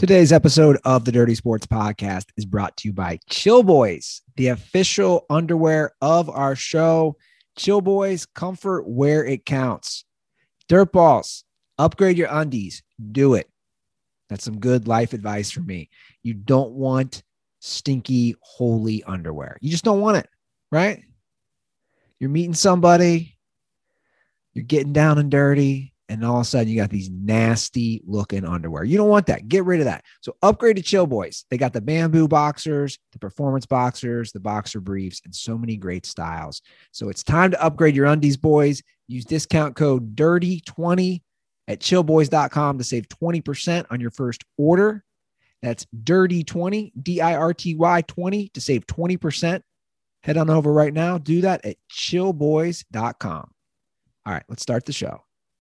Today's episode of the Dirty Sports Podcast is brought to you by Chill Boys, the official underwear of our show. Chill Boys, comfort where it counts. Dirtballs, upgrade your undies. Do it. That's some good life advice for me. You don't want stinky, holy underwear. You just don't want it, right? You're meeting somebody, you're getting down and dirty, and all of a sudden you got these nasty looking underwear. You don't want that. Get rid of that. So upgrade to Chill Boys. They got the bamboo boxers, the performance boxers, the boxer briefs, and so many great styles. So it's time to upgrade your undies, boys. Use discount code DIRTY20 at chillboys.com to save 20% on your first order. That's DIRTY20, DIRTY 20 to save 20%. Head on over right now. Do that at chillboys.com. All right, let's start the show.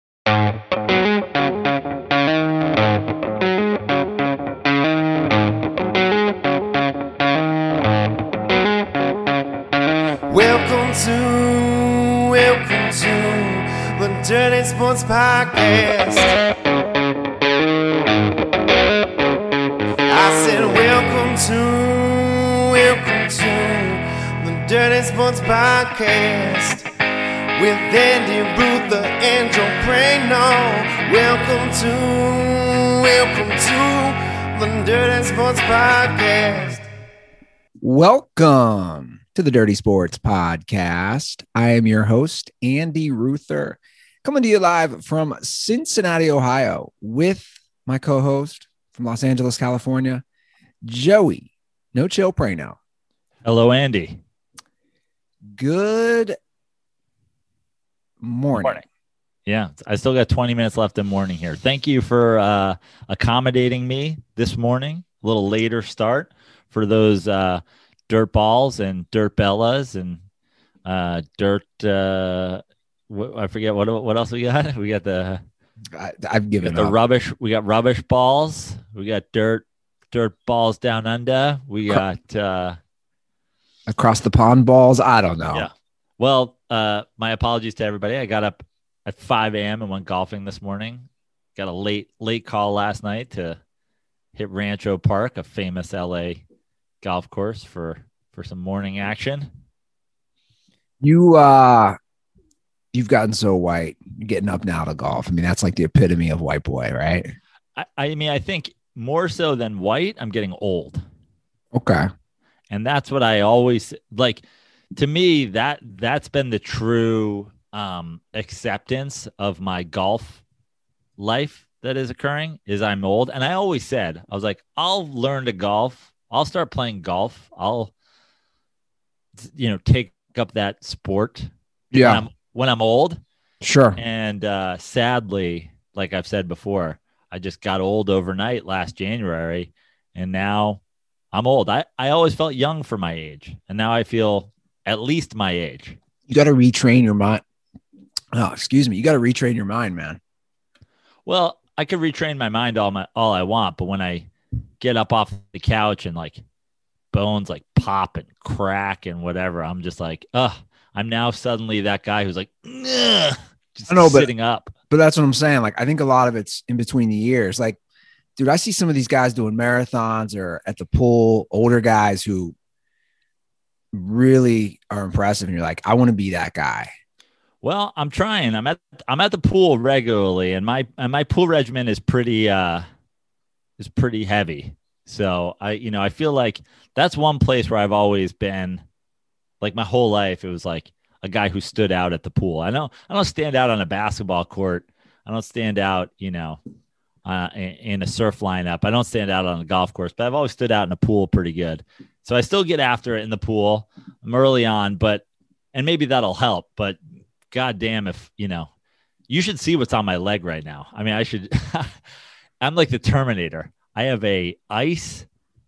Welcome to the Dirty Sports Podcast. I said welcome to the Dirty Sports Podcast with Andy Ruther and Joe Prano. Welcome to the Dirty Sports Podcast. Welcome to the Dirty Sports Podcast. I am your host, Andy Ruther, coming to you live from Cincinnati, Ohio, with my co-host from Los Angeles, California, Joey No Chill Prano. Hello, Andy. Good morning. Yeah, I still got 20 minutes left in morning here. Thank you for accommodating me this morning. A little later start for those dirt balls and dirt bellas and I forget what else we got. We got I've given the up. rubbish. We got rubbish balls. We got dirt balls down under. We got Across the pond balls. I don't know. Yeah. Well, my apologies to everybody. I got up at 5 a.m. and went golfing this morning. Got a late call last night to hit Rancho Park, a famous LA golf course, for some morning action. You've gotten so white. You're getting up now to golf. I mean, that's like the epitome of white boy, right? I mean, I think more so than white, I'm getting old. Okay. And that's what I always like. To me, that's been the true acceptance of my golf life that is occurring is I'm old. And I always said, I was like, I'll learn to golf. I'll start playing golf. I'll, take up that sport. Yeah. When I'm old. Sure. And sadly, like I've said before, I just got old overnight last January, and now I'm old. I always felt young for my age, and now I feel at least my age. You got to retrain your mind. Oh, excuse me. You got to retrain your mind, man. Well, I could retrain my mind all I want, but when I get up off the couch and like bones like pop and crack and whatever, I'm just like, I'm now suddenly that guy who's like, just sitting up. But that's what I'm saying. Like, I think a lot of it's in between the years. Like, dude, I see some of these guys doing marathons or at the pool, older guys who really are impressive. And you're like, I want to be that guy. Well, I'm trying. I'm at the pool regularly, and my pool regimen is pretty heavy. So I feel like that's one place where I've always been, like my whole life. It was like a guy who stood out at the pool. I don't stand out on a basketball court. I don't stand out, in a surf lineup. I don't stand out on a golf course, but I've always stood out in a pool pretty good. So I still get after it in the pool. I'm early on, and maybe that'll help, but goddamn, if you should see what's on my leg right now. I mean, I'm like the Terminator. I have an ice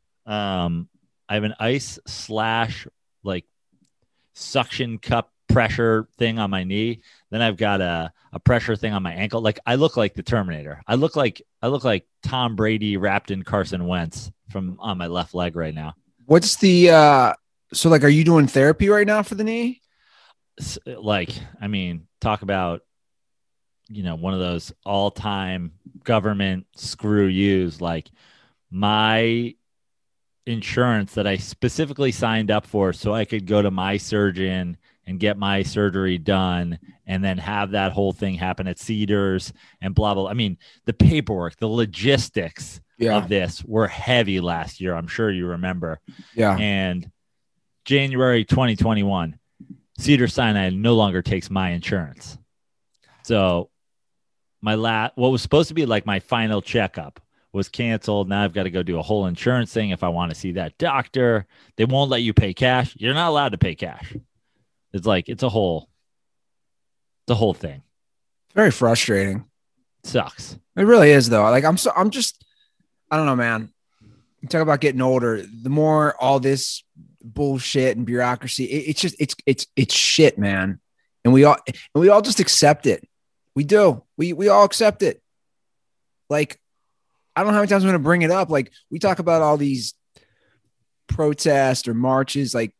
/ like suction cup pressure thing on my knee. Then I've got a pressure thing on my ankle. Like I look like the Terminator. I look like Tom Brady wrapped in Carson Wentz on my left leg right now. What's the so like, are you doing therapy right now for the knee? Like, I mean, talk about, one of those all-time government screw yous. Like, my insurance that I specifically signed up for so I could go to my surgeon and get my surgery done and then have that whole thing happen at Cedars and blah, blah. I mean, the paperwork, the logistics of this were heavy last year. I'm sure you remember. Yeah. And January 2021, Cedars-Sinai no longer takes my insurance. So what was supposed to be like my final checkup was canceled. Now I've got to go do a whole insurance thing if I want to see that doctor. They won't let you pay cash. You're not allowed to pay cash. It's like it's a whole thing. Very frustrating. Sucks. It really is though. Like I don't know, man. You talk about getting older. The more all this bullshit and bureaucracy, it's shit, man. And we all just accept it. We do. We all accept it. Like, I don't know how many times I'm going to bring it up. Like, we talk about all these protests or marches. Like,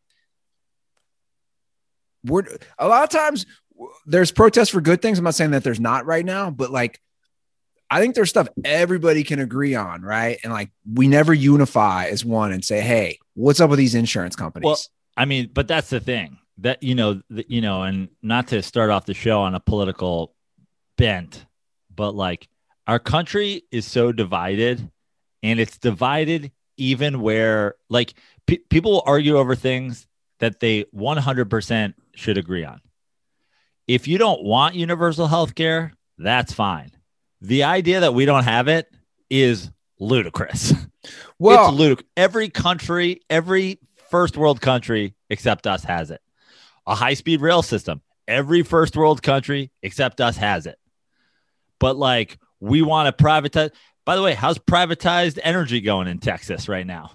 a lot of times there's protests for good things. I'm not saying that there's not right now, but like, I think there's stuff everybody can agree on, right? And like, we never unify as one and say, hey, what's up with these insurance companies? Well, I mean, but that's the thing that, and not to start off the show on a political bent, but like our country is so divided, and it's divided even where like people will argue over things that they 100% should agree on. If you don't want universal health care, that's fine. The idea that we don't have it is ludicrous. Well, it's ludicrous. Every country, every first world country except us has it. A high-speed rail system. Every first world country except us has it. But like, we want to privatize. By the way, how's privatized energy going in Texas right now?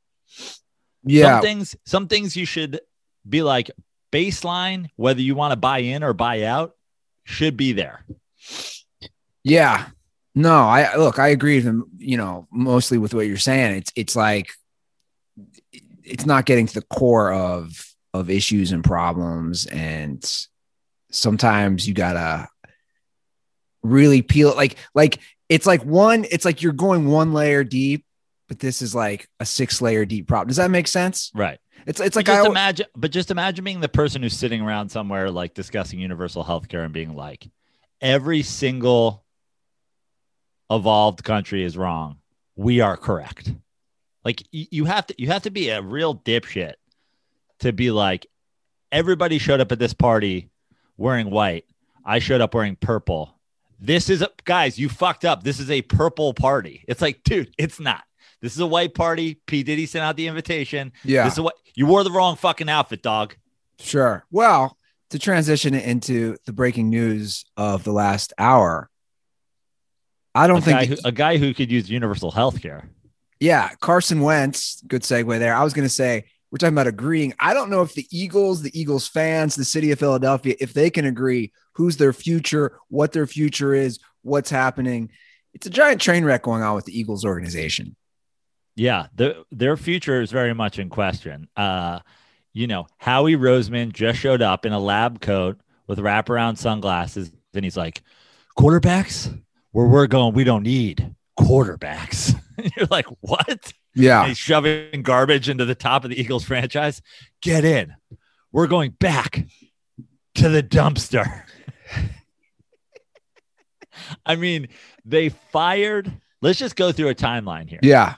Yeah. Some things you should be like baseline, whether you want to buy in or buy out, should be there. Yeah. No, I agree with him, mostly with what you're saying. It's like, it's not getting to the core of issues and problems. And sometimes you gotta really peel it. Like it's like you're going one layer deep, but this is like a 6-layer deep problem. Does that make sense? Right. It's like, just imagine being the person who's sitting around somewhere like discussing universal healthcare and being like, every single evolved country is wrong. We are correct. Like you have to be a real dipshit to be like, everybody showed up at this party wearing white. I showed up wearing purple. Guys, you fucked up. This is a purple party. It's like, dude, it's not. This is a white party. P. Diddy sent out the invitation. Yeah. This is what you wore, the wrong fucking outfit, dog. Sure. Well, to transition it into the breaking news of the last hour, I don't think a guy who could use universal health care. Yeah. Carson Wentz. Good segue there. I was going to say, we're talking about agreeing. I don't know if the Eagles fans, the city of Philadelphia, if they can agree who's their future, what their future is, what's happening. It's a giant train wreck going on with the Eagles organization. Yeah, their future is very much in question. Howie Roseman just showed up in a lab coat with wraparound sunglasses, and he's like, quarterbacks? Where we're going, we don't need quarterbacks. You're like, what? Yeah. And he's shoving garbage into the top of the Eagles franchise. Get in. We're going back to the dumpster. I mean, they fired. Let's just go through a timeline here. Yeah.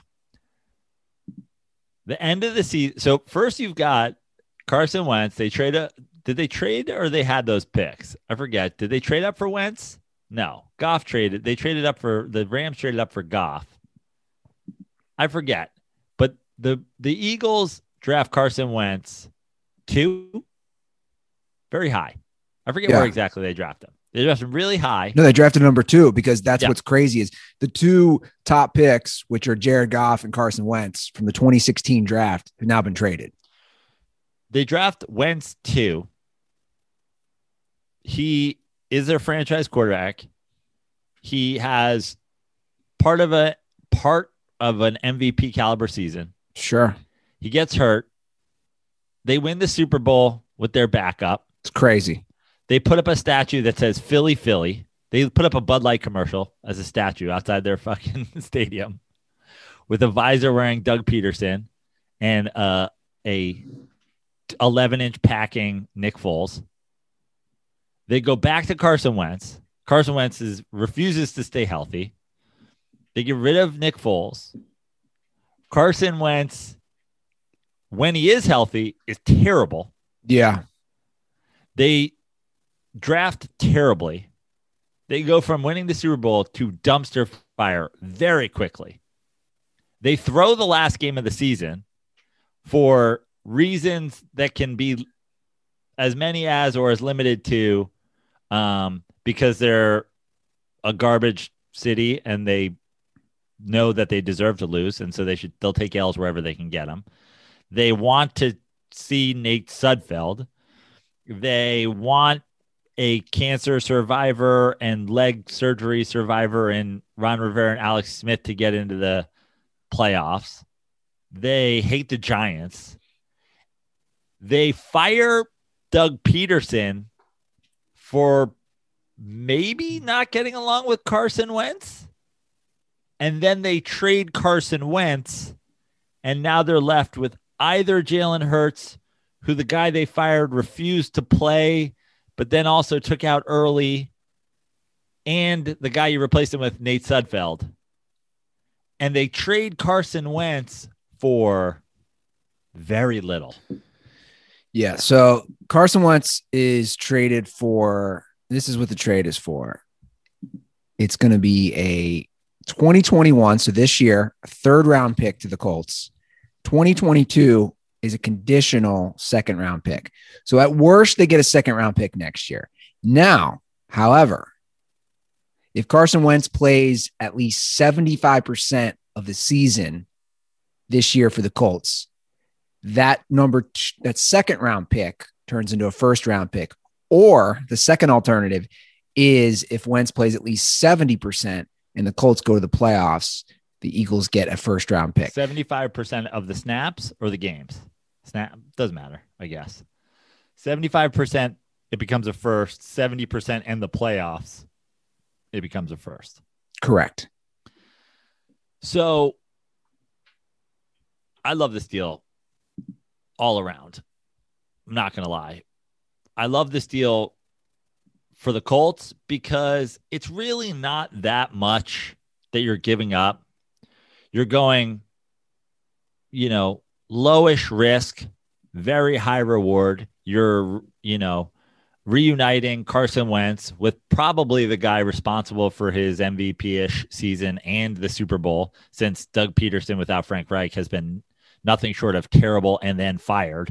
The end of the season. So first you've got Carson Wentz. Did they trade or they had those picks? I forget. Did they trade up for Wentz? No. Goff traded. The Rams traded up for Goff. I forget. But the Eagles draft Carson Wentz 2. Very high. I forget where exactly they drafted him. They drafted him really high. No, they drafted number 2 because that's what's crazy is the 2 top picks, which are Jared Goff and Carson Wentz from the 2016 draft, have now been traded. They draft Wentz 2. He is their franchise quarterback. He has part of an MVP caliber season. Sure. He gets hurt. They win the Super Bowl with their backup. It's crazy. They put up a statue that says Philly, Philly. They put up a Bud Light commercial as a statue outside their fucking stadium. with a visor wearing Doug Peterson and a 11-inch packing Nick Foles. They go back to Carson Wentz. Carson Wentz refuses to stay healthy. They get rid of Nick Foles. Carson Wentz, when he is healthy, is terrible. Yeah. They draft terribly. They go from winning the Super Bowl to dumpster fire very quickly. They throw the last game of the season for reasons that can be as many as or as limited to because they're a garbage city and they know that they deserve to lose, and so they'll take L's wherever they can get them. They want to see Nate Sudfeld. They want a cancer survivor and leg surgery survivor in Ron Rivera and Alex Smith to get into the playoffs. They hate the Giants. They fire Doug Peterson for maybe not getting along with Carson Wentz. And then they trade Carson Wentz. And now they're left with either Jalen Hurts, who the guy they fired refused to play, but then also took out early, and the guy you replaced him with, Nate Sudfeld. And they trade Carson Wentz for very little. Yeah. So Carson Wentz is traded for, this is what the trade is for. It's going to be a 2021. So this year, a 3rd round pick to the Colts. 2022 is a conditional 2nd round pick. So at worst, they get a 2nd round pick next year. Now, however, if Carson Wentz plays at least 75% of the season this year for the Colts, that 2nd round pick turns into a 1st round pick. Or the second alternative is if Wentz plays at least 70% and the Colts go to the playoffs, the Eagles get a 1st round pick. 75% of the snaps or the games? Snap doesn't matter, I guess. 75%, it becomes a 1st. 70% and the playoffs, it becomes a 1st. Correct. So I love this deal all around. I'm not going to lie. I love this deal for the Colts because it's really not that much that you're giving up. You're going, lowish risk, very high reward. You're, reuniting Carson Wentz with probably the guy responsible for his MVP-ish season and the Super Bowl, since Doug Peterson without Frank Reich has been nothing short of terrible and then fired.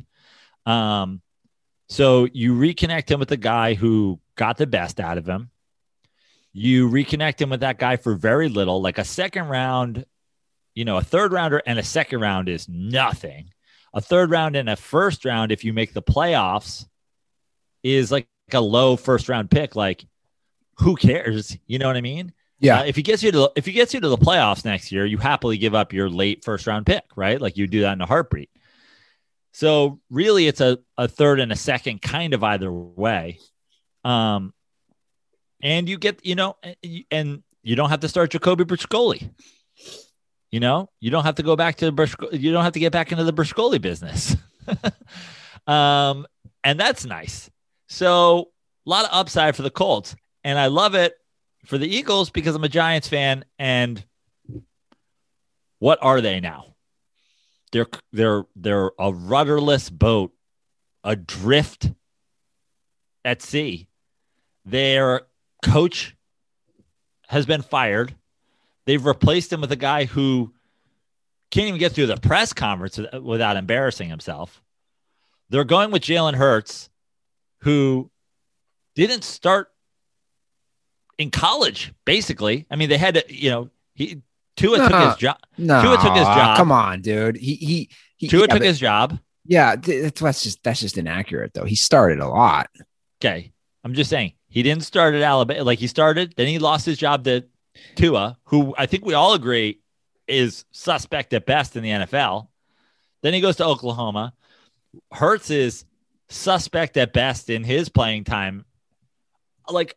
So you reconnect him with the guy who got the best out of him. You reconnect him with that guy for very little, like a 2nd round. A 3rd rounder and a 2nd round is nothing. A 3rd round and a 1st round, if you make the playoffs, is like a low 1st round pick. Like, who cares? You know what I mean? Yeah. If he gets you to the playoffs next year, you happily give up your late 1st round pick, right? Like you do that in a heartbeat. So really, it's a 3rd and a 2nd kind of either way. And you get, and you don't have to start Jacoby Bruscoli. You don't have to go back to you don't have to get back into the Bruscoli business. And that's nice. So a lot of upside for the Colts. And I love it for the Eagles because I'm a Giants fan. And what are they now? They're a rudderless boat adrift at sea. Their coach has been fired. They've replaced him with a guy who can't even get through the press conference without embarrassing himself. They're going with Jalen Hurts, who didn't start in college, basically. I mean, they had to, Tua took his job. Tua took his job. Come on, dude. Tua took his job. Yeah, that's just inaccurate, though. He started a lot. Okay. I'm just saying, he didn't start at Alabama. Like, he started, then he lost his job to Tua, who I think we all agree is suspect at best in the NFL. Then he goes to Oklahoma. Hurts is suspect at best in his playing time. Like,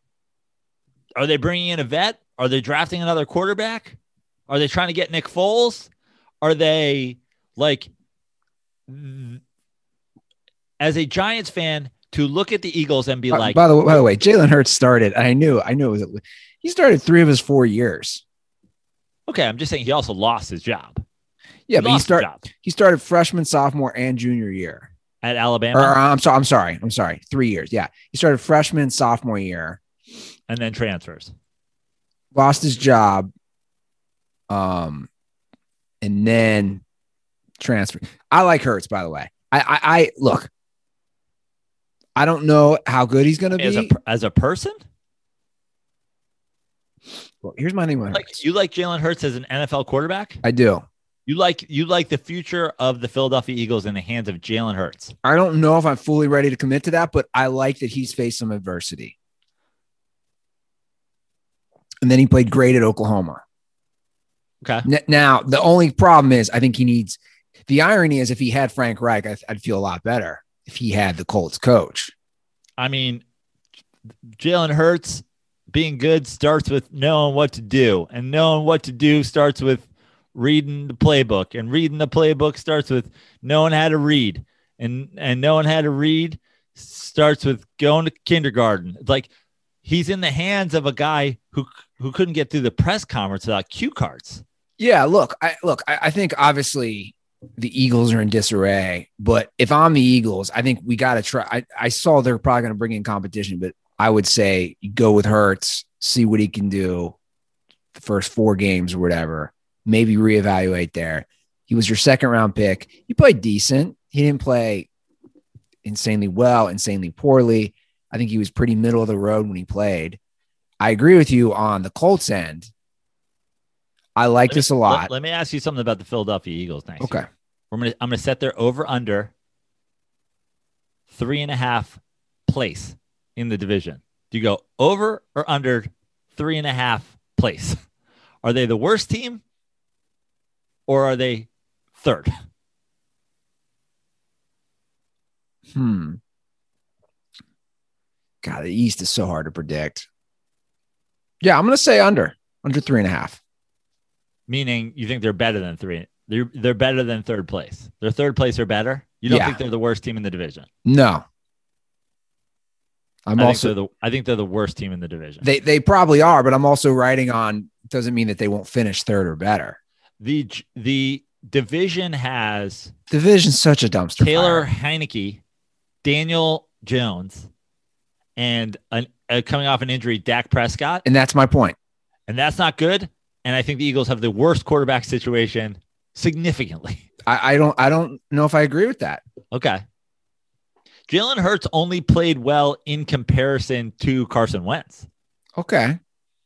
are they bringing in a vet? Are they drafting another quarterback? Are they trying to get Nick Foles? are they like, as a Giants fan, to look at the Eagles and be like, by the way, Jalen Hurts started. I knew it was. He started 3 of his 4 years. okay, I'm just saying he also lost his job. Yeah, but job he started freshman, sophomore, and junior year at Alabama. Or I'm sorry, 3 years. Yeah, he started freshman, sophomore year, and then transfers. Lost his job, and then transferred. I like Hurts, by the way. I look. I don't know how good he's going to be as a person. Well, here's my thing with Hurts. You like Jalen Hurts as an NFL quarterback? I do. You like the future of the Philadelphia Eagles in the hands of Jalen Hurts. I don't know if I'm fully ready to commit to that, but I like that he's faced some adversity. And then he played great at Oklahoma. Okay. Now, the only problem is I think he needs – the irony is if he had Frank Reich, I'd feel a lot better if he had the Colts coach. I mean, Jalen Hurts being good starts with knowing what to do, and knowing what to do starts with reading the playbook, and reading the playbook starts with knowing how to read, and knowing how to read starts with going to kindergarten. It's like he's in the hands of a guy who couldn't get through the press conference without cue cards. Yeah, I think obviously the Eagles are in disarray, but if I'm the Eagles, I think we got to try. I saw they're probably going to bring in competition, but I would say you go with Hurts, see what he can do the first 4 games or whatever, maybe reevaluate there. He was your second round pick. He played decent. He didn't play insanely well, insanely poorly. I think he was pretty middle of the road when he played. I agree with you on the Colts end. I like this a lot. Let me ask you something about the Philadelphia Eagles next. Okay. Year. I'm going to set their over under 3.5 place in the division. Do you go over or under 3.5 place? Are they the worst team or are they third? God, the East is so hard to predict. Yeah, I'm going to say under 3.5. Meaning you think they're better than 3. They're better than third place. Their third place are better. You don't think they're the worst team in the division? No. I think they're the worst team in the division. They probably are, but I'm also writing on doesn't mean that they won't finish third or better. The division has such a dumpster Taylor fire. Heineke, Daniel Jones, and coming off an injury, Dak Prescott. And that's my point. And that's not good. And I think the Eagles have the worst quarterback situation significantly. I don't know if I agree with that. Okay. Jalen Hurts only played well in comparison to Carson Wentz. Okay.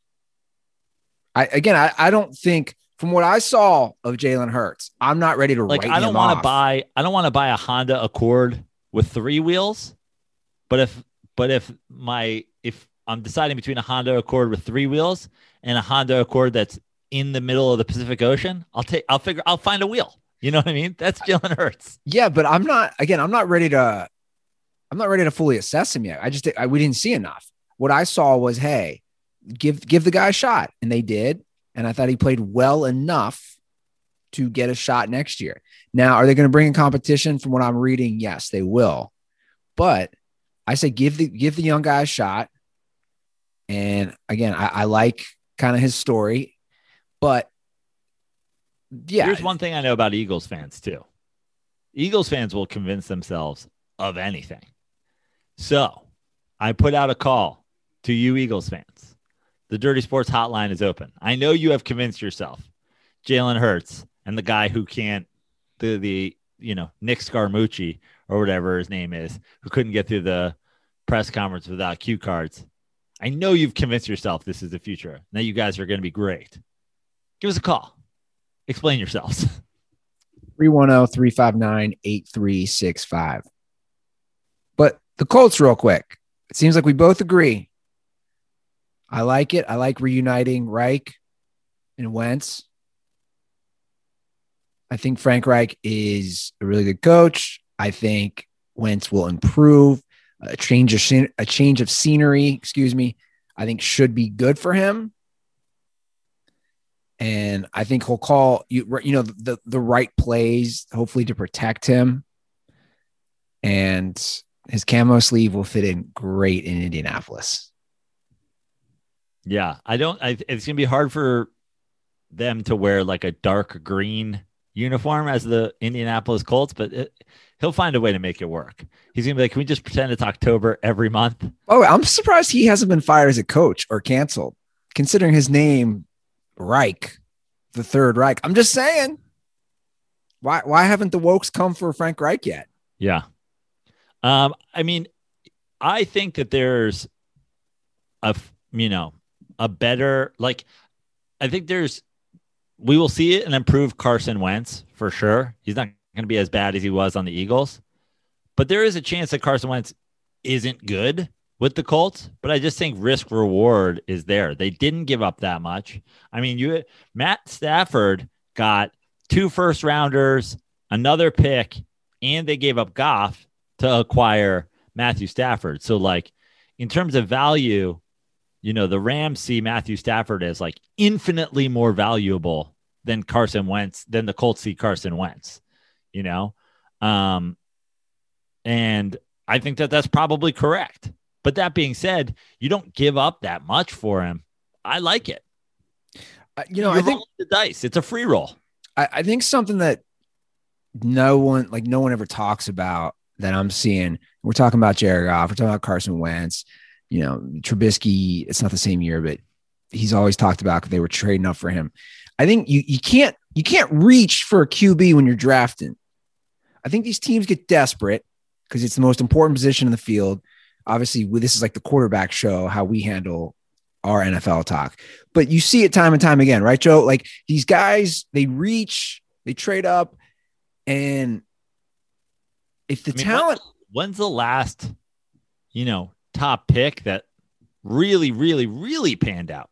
I don't think from what I saw of Jalen Hurts, I'm not ready to write him off. I don't want to buy a Honda Accord with 3 wheels, but if I'm deciding between a Honda Accord with 3 wheels and a Honda Accord that's in the middle of the Pacific Ocean, I'll find a wheel. You know what I mean? That's Jalen Hurts. Yeah, but I'm not ready to fully assess him yet. We didn't see enough. What I saw was, hey, give the guy a shot. And they did. And I thought he played well enough to get a shot next year. Now, are they going to bring in competition? From what I'm reading, yes, they will. But I say give the young guy a shot. And again, I like kind of his story. But yeah. Here's one thing I know about Eagles fans too. Eagles fans will convince themselves of anything. So I put out a call to you Eagles fans. The Dirty Sports Hotline is open. I know you have convinced yourself. Jalen Hurts and the guy who can't, Nick Scaramucci or whatever his name is, who couldn't get through the press conference without cue cards. I know you've convinced yourself this is the future. Now you guys are going to be great. Give us a call. Explain yourselves. 310-359-8365. But the Colts real quick. It seems like we both agree. I like it. I like reuniting Reich and Wentz. I think Frank Reich is a really good coach. I think Wentz will improve. A change of scenery, I think should be good for him. And I think he'll call the right plays, hopefully to protect him. And his camo sleeve will fit in great in Indianapolis. Yeah, it's going to be hard for them to wear like a dark green uniform as the Indianapolis Colts, but he'll find a way to make it work. He's going to be like, can we just pretend it's October every month? Oh, I'm surprised he hasn't been fired as a coach or canceled, considering his name, Reich, the Third Reich. I'm just saying, why haven't the Wokes come for Frank Reich yet? Yeah. I mean, I think that there's a better, like, I think we will see it an improved Carson Wentz for sure. He's not going to be as bad as he was on the Eagles, but there is a chance that Carson Wentz isn't good with the Colts, but I just think risk reward is there. They didn't give up that much. I mean, Matt Stafford got 2 first rounders, another pick, and they gave up Goff to acquire Matthew Stafford. So like in terms of value, the Rams see Matthew Stafford as like infinitely more valuable than Carson Wentz, than the Colts see Carson Wentz, and I think that that's probably correct. But that being said, you don't give up that much for him. I like it. I think the dice, it's a free roll. I think something that no one ever talks about that I'm seeing. We're talking about Jared Goff. We're talking about Carson Wentz. Trubisky, it's not the same year, but he's always talked about because they were trading up for him. I think you can't reach for a QB when you're drafting. I think these teams get desperate because it's the most important position in the field. Obviously, this is like the quarterback show, how we handle our NFL talk. But you see it time and time again, right, Joe? Like these guys, they reach, they trade up, and if talent. When's the last, top pick that really, really, really panned out?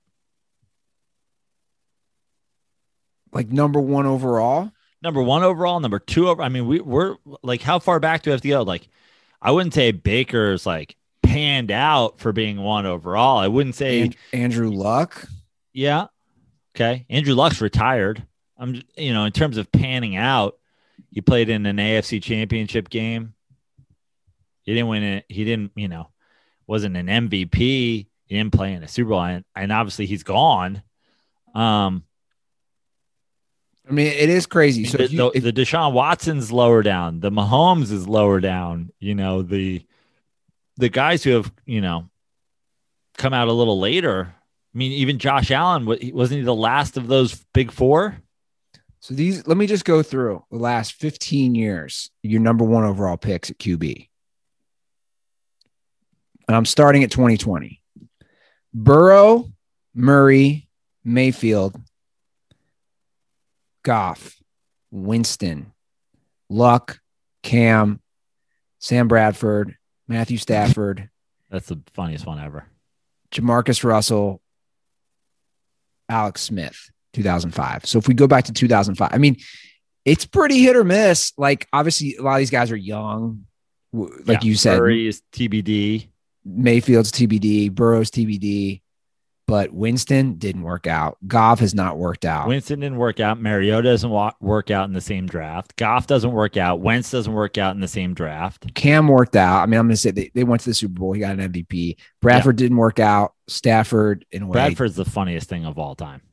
Like number 1 overall? Number 1 overall, number 2 over. I mean, we're like, how far back do we have to go? Like, I wouldn't say Baker's like panned out for being 1 overall. I wouldn't say Andrew Luck. Yeah. Okay. Andrew Luck's retired. In terms of panning out, he played in an AFC championship game. He didn't win it. He didn't, wasn't an MVP. He didn't play in a Super Bowl. And obviously he's gone. I mean, it is crazy. So the Deshaun Watson's lower down. The Mahomes is lower down. The guys who have, come out a little later. I mean, even Josh Allen, wasn't he the last of those big 4? So let me just go through the last 15 years, your number 1 overall picks at QB. And I'm starting at 2020. Burrow, Murray, Mayfield, Goff, Winston, Luck, Cam, Sam Bradford, Matthew Stafford. That's the funniest one ever. Jamarcus Russell, Alex Smith, 2005. So if we go back to 2005, I mean, it's pretty hit or miss. Like, obviously, a lot of these guys are young. Like you said. Murray is TBD. Mayfield's TBD. Burrow's TBD. But Winston didn't work out. Goff has not worked out. Winston didn't work out. Mariota doesn't work out in the same draft. Goff doesn't work out. Wentz doesn't work out in the same draft. Cam worked out. I mean, I'm going to say they went to the Super Bowl. He got an MVP. Bradford didn't work out. Stafford, in a way. Bradford's the funniest thing of all time.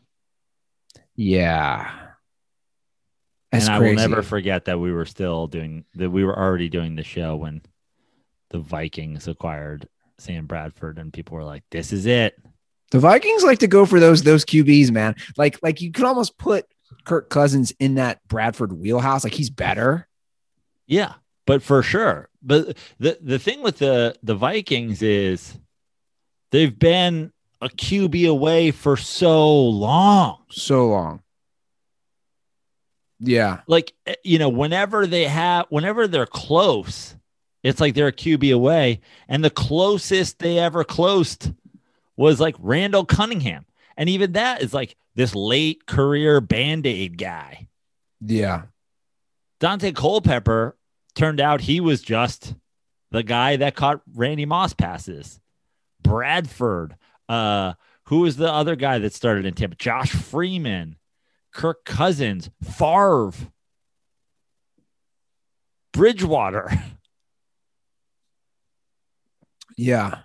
Yeah. That's and I crazy. will never forget that we were already doing the show when the Vikings acquired Sam Bradford, and people were like, this is it. The Vikings like to go for those QBs, man. Like you could almost put Kirk Cousins in that Bradford wheelhouse. Like he's better. Yeah, but for sure. But the thing with the Vikings is they've been a QB away for so long. So long. Yeah. Like, whenever they're close, it's like they're a QB away. And the closest they ever closed was like Randall Cunningham. And even that is like this late career Band-Aid guy. Yeah. Dante Culpepper turned out he was just the guy that caught Randy Moss passes. Bradford, Who was the other guy that started in Tampa? Josh Freeman, Kirk Cousins, Favre, Bridgewater. Yeah.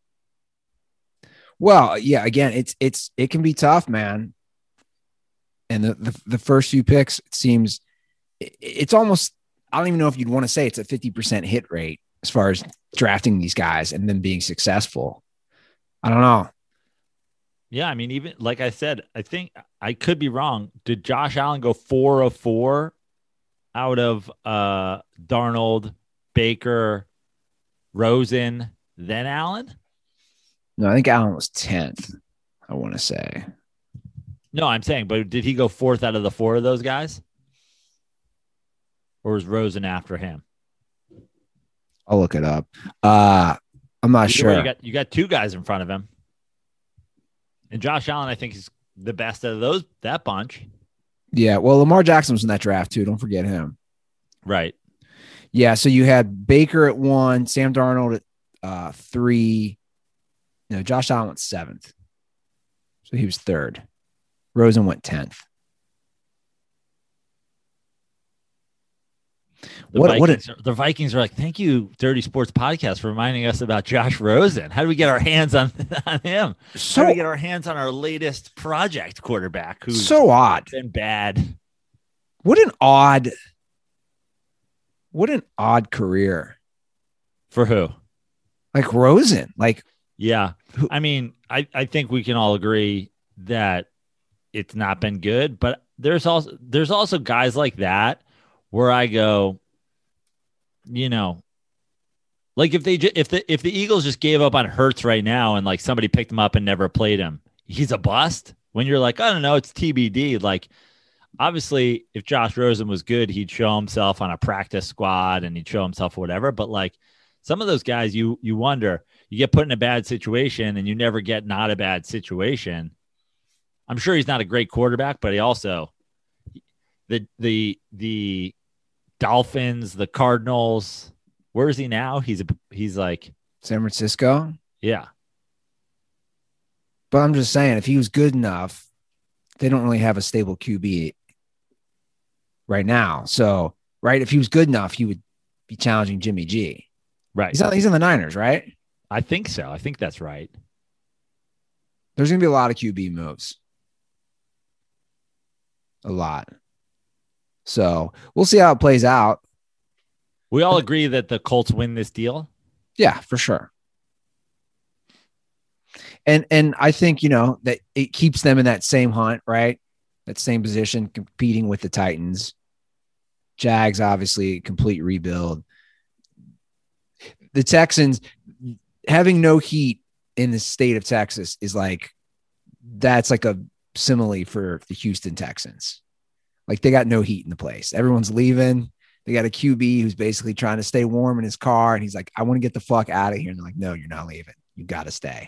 Well, yeah, again, it can be tough, man. And the first few picks, it seems it's almost, I don't even know if you'd want to say it's a 50% hit rate as far as drafting these guys and then being successful. I don't know. Yeah, I mean, even like I said, I think I could be wrong. Did Josh Allen go 4 of 4 out of Darnold, Baker, Rosen, then Allen? No, I think Allen was 10th, I want to say. No, I'm saying, but did he go 4th out of the 4 of those guys? Or was Rosen after him? I'll look it up. I'm not sure. You got 2 guys in front of him. And Josh Allen, I think, is the best of that bunch. Yeah, well, Lamar Jackson was in that draft too. Don't forget him. Right. Yeah, so you had Baker at 1, Sam Darnold at 3. No, Josh Allen went 7th. So he was 3rd. Rosen went 10th. The Vikings are like, thank you, Dirty Sports Podcast, for reminding us about Josh Rosen. How do we get our hands on him? How do we get our hands on our latest project quarterback who's so odd, been bad? What an odd career. For who? Like Rosen. Like, yeah. I mean, I think we can all agree that it's not been good, but there's also guys like that where I go, you know, like if the Eagles just gave up on Hurts right now and like somebody picked him up and never played him, he's a bust. When you're like, I don't know, it's TBD. Like, obviously, if Josh Rosen was good, he'd show himself on a practice squad and he'd show himself whatever. But like some of those guys, you wonder, you get put in a bad situation and you never get not a bad situation. I'm sure he's not a great quarterback, but he also the Dolphins, the Cardinals. Where is he now? He's like San Francisco. Yeah. But I'm just saying, if he was good enough, they don't really have a stable QB right now. So, right, if he was good enough, he would be challenging Jimmy G. Right. He's in the Niners, right? I think so. I think that's right. There's going to be a lot of QB moves. A lot. So we'll see how it plays out. We all agree that the Colts win this deal. Yeah, for sure. And I think, you know, that it keeps them in that same hunt, right? That same position, competing with the Titans. Jags, obviously, complete rebuild. The Texans, having no heat in the state of Texas is like, that's like a simile for the Houston Texans. Like, they got no heat in the place. Everyone's leaving. They got a QB who's basically trying to stay warm in his car. And he's like, I want to get the fuck out of here. And they're like, no, you're not leaving. You got to stay.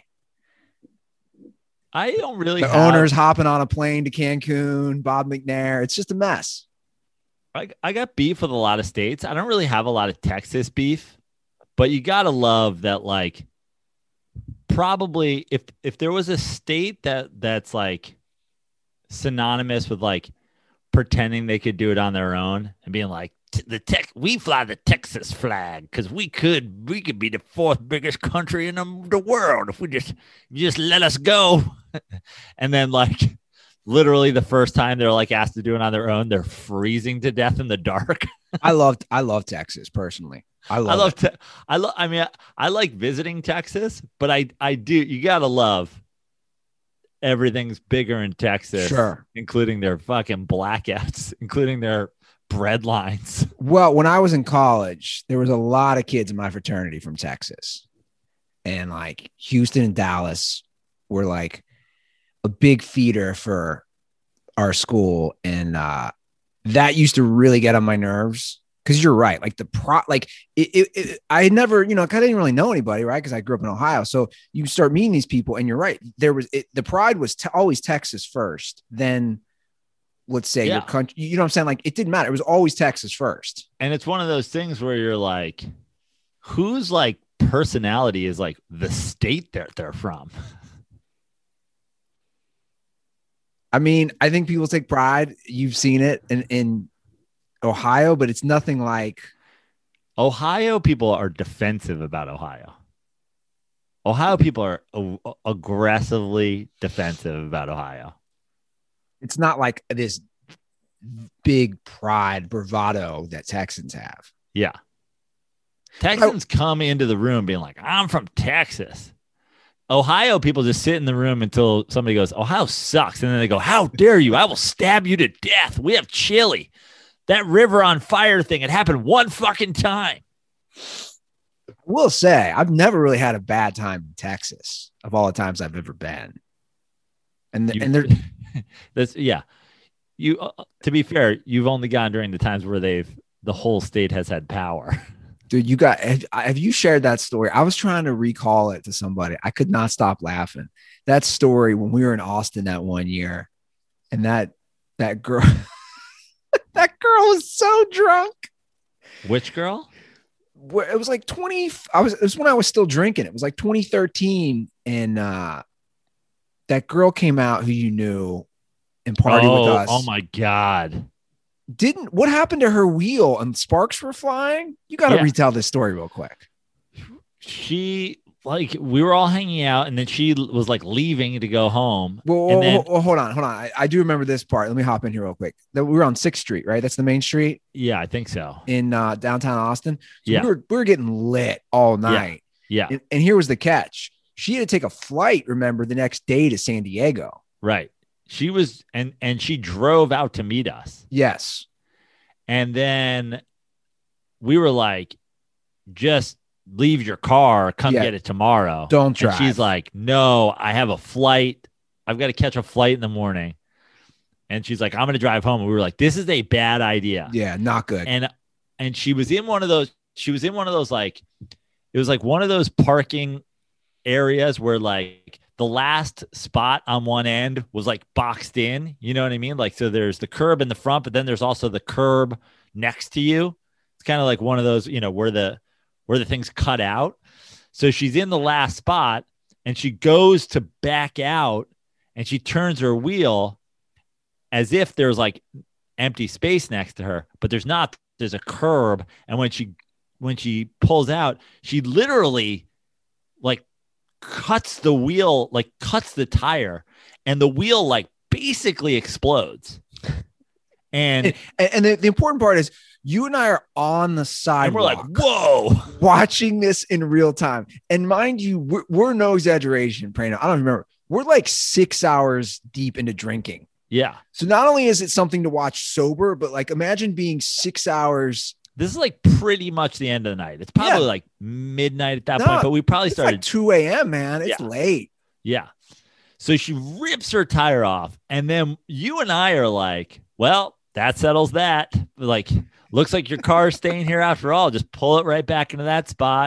I don't really. The owner's hopping on a plane to Cancun, Bob McNair. It's just a mess. I got beef with a lot of states. I don't really have a lot of Texas beef, but you got to love that. Like, probably if there was a state that's like synonymous with like pretending they could do it on their own and being like, we fly the Texas flag because we could be the 4th biggest country in the world if you just let us go. And then like literally the first time they're like asked to do it on their own, they're freezing to death in the dark. I love Texas personally. I like visiting Texas, but I do. You gotta love everything's bigger in Texas, sure, including their fucking blackouts, including their bread lines. Well, when I was in college, there was a lot of kids in my fraternity from Texas, and like Houston and Dallas were like a big feeder for our school. And that used to really get on my nerves. Cause you're right. Like I never, you know, I didn't really know anybody, right? Cause I grew up in Ohio. So you start meeting these people and you're right. The pride was always Texas first. Then let's say your country, you know what I'm saying? Like it didn't matter. It was always Texas first. And it's one of those things where you're like, whose like personality is like the state that they're from? I mean, I think people take pride. You've seen it in Ohio, but it's nothing like Ohio people are defensive about Ohio. Ohio people are aggressively defensive about Ohio. it's not like this big pride bravado that Texans have. Yeah. Texans come into the room being like, I'm from Texas. Ohio people just sit in the room until somebody goes, Ohio sucks. And then they go, how dare you? I will stab you to death. We have chili. That river on fire thing, it happened one fucking time. I will say, I've never really had a bad time in Texas of all the times I've ever been. And they're that's yeah. You to be fair, you've only gone during the times where the whole state has had power. dude, have you shared that story? I was trying to recall it to somebody. I could not stop laughing. That story when we were in Austin that one year, and that girl, that girl was so drunk. Which girl? It was like 20. It was when I was still drinking. It was like 2013, and that girl came out who you knew and partied with us. Oh my God. What happened to her wheel and sparks were flying? You got to retell this story real quick. She we were all hanging out and then she was like leaving to go home. Well, hold on. I do remember this part. Let me hop in here real quick. We were on 6th Street, right? That's the main street. Yeah, I think so. In downtown Austin. So yeah. We were getting lit all night. Yeah. And here was the catch. She had to take a flight, remember, the next day to San Diego. Right. She was, and she drove out to meet us. Yes. And then we were like, just leave your car, come get it tomorrow. Don't drive. And she's like, no, I have a flight. I've got to catch a flight in the morning. And she's like, I'm going to drive home. And we were like, this is a bad idea. Yeah, not good. And she was in one of those, like, it was like one of those parking areas where like the last spot on one end was like boxed in, you know what I mean? Like, so there's the curb in the front, but then there's also the curb next to you. It's kind of like one of those, where the things cut out. So she's in the last spot and she goes to back out and she turns her wheel as if there's like empty space next to her, but there's not. There's a curb. And when she pulls out, she literally like cuts the wheel, like cuts the tire, and the wheel like basically explodes. And the important part is you and I are on the sidewalk. And we're like, whoa, watching this in real time. And mind you, we're no exaggeration, Prano. I don't remember. We're like 6 hours deep into drinking. Yeah. So not only is it something to watch sober, but like imagine being 6 hours. This is like pretty much the end of the night. It's probably like midnight at that point, but we probably started like 2 a.m., man. It's late. Yeah. So she rips her tire off. And then you and I are like, well, that settles that. Like, looks like your car's staying here after all. Just pull it right back into that spot.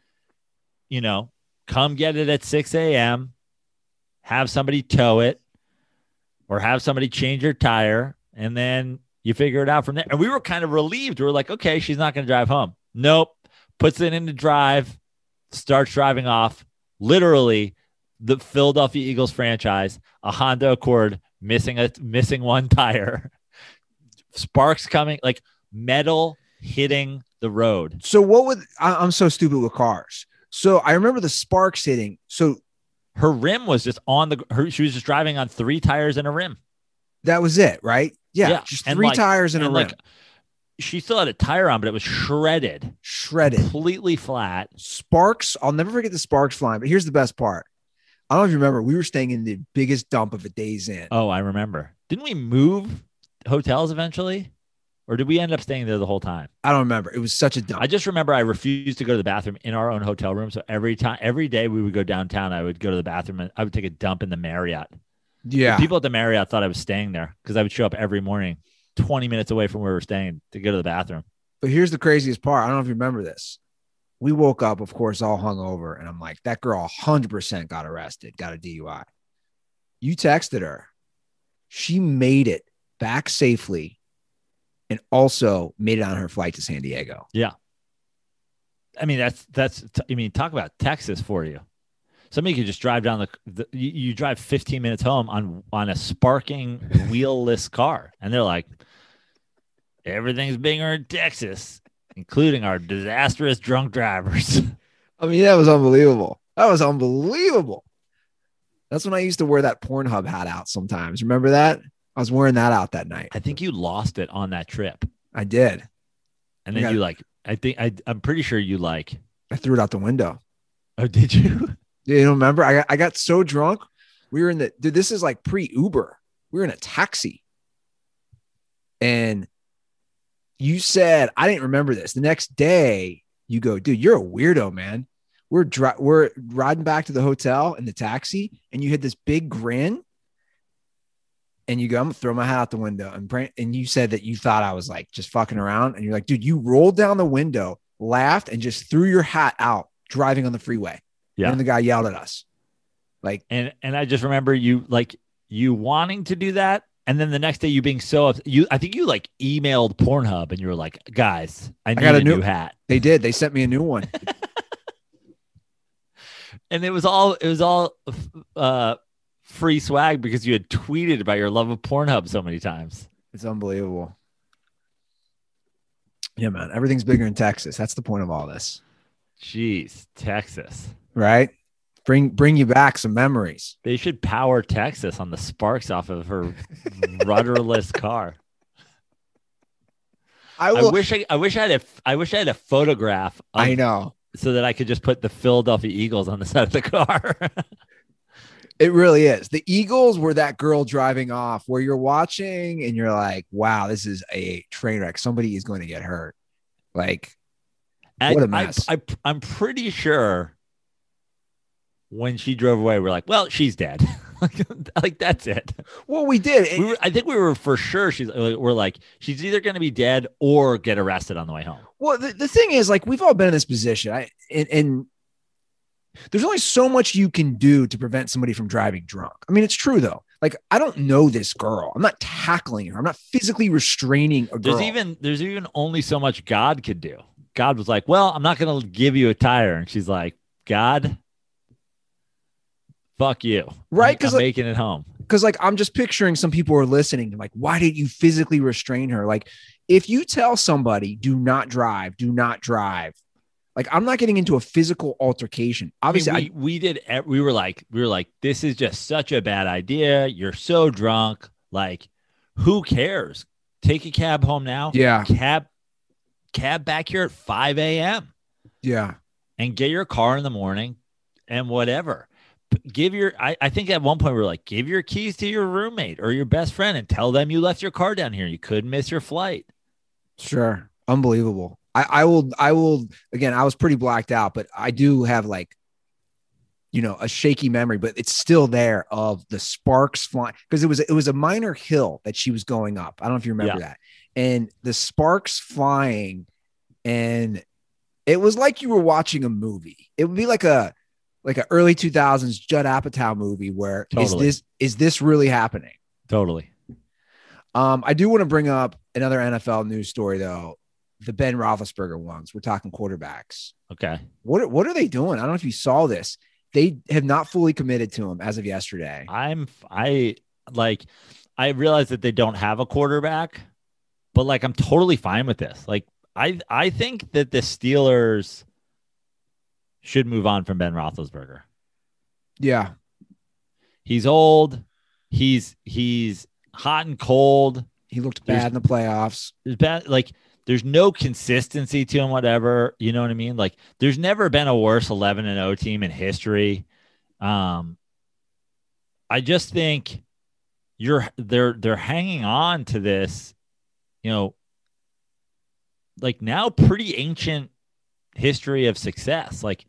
Come get it at 6 a.m. Have somebody tow it or have somebody change your tire. And then you figure it out from there. And we were kind of relieved. We were like, okay, she's not going to drive home. Nope. Puts it into drive, starts driving off. Literally, the Philadelphia Eagles franchise, a Honda Accord missing one tire, sparks coming, like metal hitting the road. So I'm so stupid with cars. So I remember the sparks hitting. So her rim was just she was just driving on 3 tires and a rim. That was it, right? Yeah. Just 3 tires and a rim. Like, she still had a tire on, but it was shredded, completely flat. Sparks. I'll never forget the sparks flying, but here's the best part. I don't know if you remember, we were staying in the biggest dump of a Days Inn. Oh, I remember. Didn't we move hotels eventually? Or did we end up staying there the whole time? I don't remember. It was such a dump. I just remember I refused to go to the bathroom in our own hotel room. So every day we would go downtown, I would go to the bathroom and I would take a dump in the Marriott. Yeah. The people at the Marriott thought I was staying there because I would show up every morning 20 minutes away from where we were staying to go to the bathroom. But here's the craziest part. I don't know if you remember this. We woke up, of course, all hungover. And I'm like, that girl 100% got arrested, got a DUI. You texted her. She made it back safely and also made it on her flight to San Diego. Yeah. I mean, talk about Texas for you. somebody could just drive down you drive 15 minutes home on a sparking wheel-less car. And they're like, everything's bigger in Texas, including our disastrous drunk drivers. I mean, that was unbelievable. That was unbelievable. That's when I used to wear that Pornhub hat out sometimes. Remember that? I was wearing that out that night. I think you lost it on that trip. I did. And then you like, I'm pretty sure you like. I threw it out the window. Oh, did you? You don't remember? I got so drunk. We were in dude, this is like pre-Uber. We were in a taxi. And you said, I didn't remember this. The next day, you go, dude, you're a weirdo, man. We're riding back to the hotel in the taxi, and you had this big grin. And you go, I'm gonna throw my hat out the window. And you said that you thought I was like just fucking around. And you're like, dude, you rolled down the window, laughed, and just threw your hat out driving on the freeway. Yeah. And the guy yelled at us. Like, and I just remember you wanting to do that. And then the next day you being I think you like emailed Pornhub and you were like, guys, I got a new hat. They did. They sent me a new one. And it was all free swag because you had tweeted about your love of Pornhub so many times. It's unbelievable. Yeah, man. Everything's bigger in Texas. That's the point of all this. Jeez, Texas. Right? Bring you back some memories. They should power Texas on the sparks off of her rudderless car. I wish I had a photograph. I know. So that I could just put the Philadelphia Eagles on the side of the car. It really is. The Eagles were that girl driving off where you're watching and you're like, wow, this is a train wreck. Somebody is going to get hurt. Like, what a mess. I'm pretty sure when she drove away, we're like, well, she's dead. like that's it. Well, we did. I think we were for sure. We're like, she's either going to be dead or get arrested on the way home. Well, the thing is, like, we've all been in this position. And there's only so much you can do to prevent somebody from driving drunk. I mean, it's true, though. Like, I don't know this girl. I'm not tackling her. I'm not physically restraining a girl. There's even only so much God could do. God was like, well, I'm not going to give you a tire. And she's like, God, fuck you. Right. I'm making it home. Because, like, I'm just picturing some people are listening. Like, why did you physically restrain her? Like, if you tell somebody, do not drive. Like, I'm not getting into a physical altercation. Obviously, I mean, we were like, this is just such a bad idea. You're so drunk. Like, who cares? Take a cab home now. Yeah. Cab back here at 5 a.m. Yeah. And get your car in the morning and whatever. I think at one point we were like, give your keys to your roommate or your best friend and tell them you left your car down here. You couldn't miss your flight. Sure. Unbelievable. I will, again, I was pretty blacked out, but I do have, like, you know, a shaky memory, but it's still there of the sparks flying because it was a minor hill that she was going up. I don't know if you remember that. And the sparks flying, and it was like you were watching a movie. It would be like a early 2000s Judd Apatow movie where is this really happening? Totally. I do want to bring up another NFL news story, though. The Ben Roethlisberger ones. We're talking quarterbacks. Okay. What are they doing? I don't know if you saw this. They have not fully committed to him as of yesterday. I realize that they don't have a quarterback, but like, I'm totally fine with this. Like, I think that the Steelers should move on from Ben Roethlisberger. Yeah. He's old. He's hot and cold. He looked bad in the playoffs. There's bad, like, there's no consistency to him, whatever. You know what I mean? Like, there's never been a worse 11-0 team in history. I just think they're hanging on to this, you know, like, now pretty ancient history of success. Like,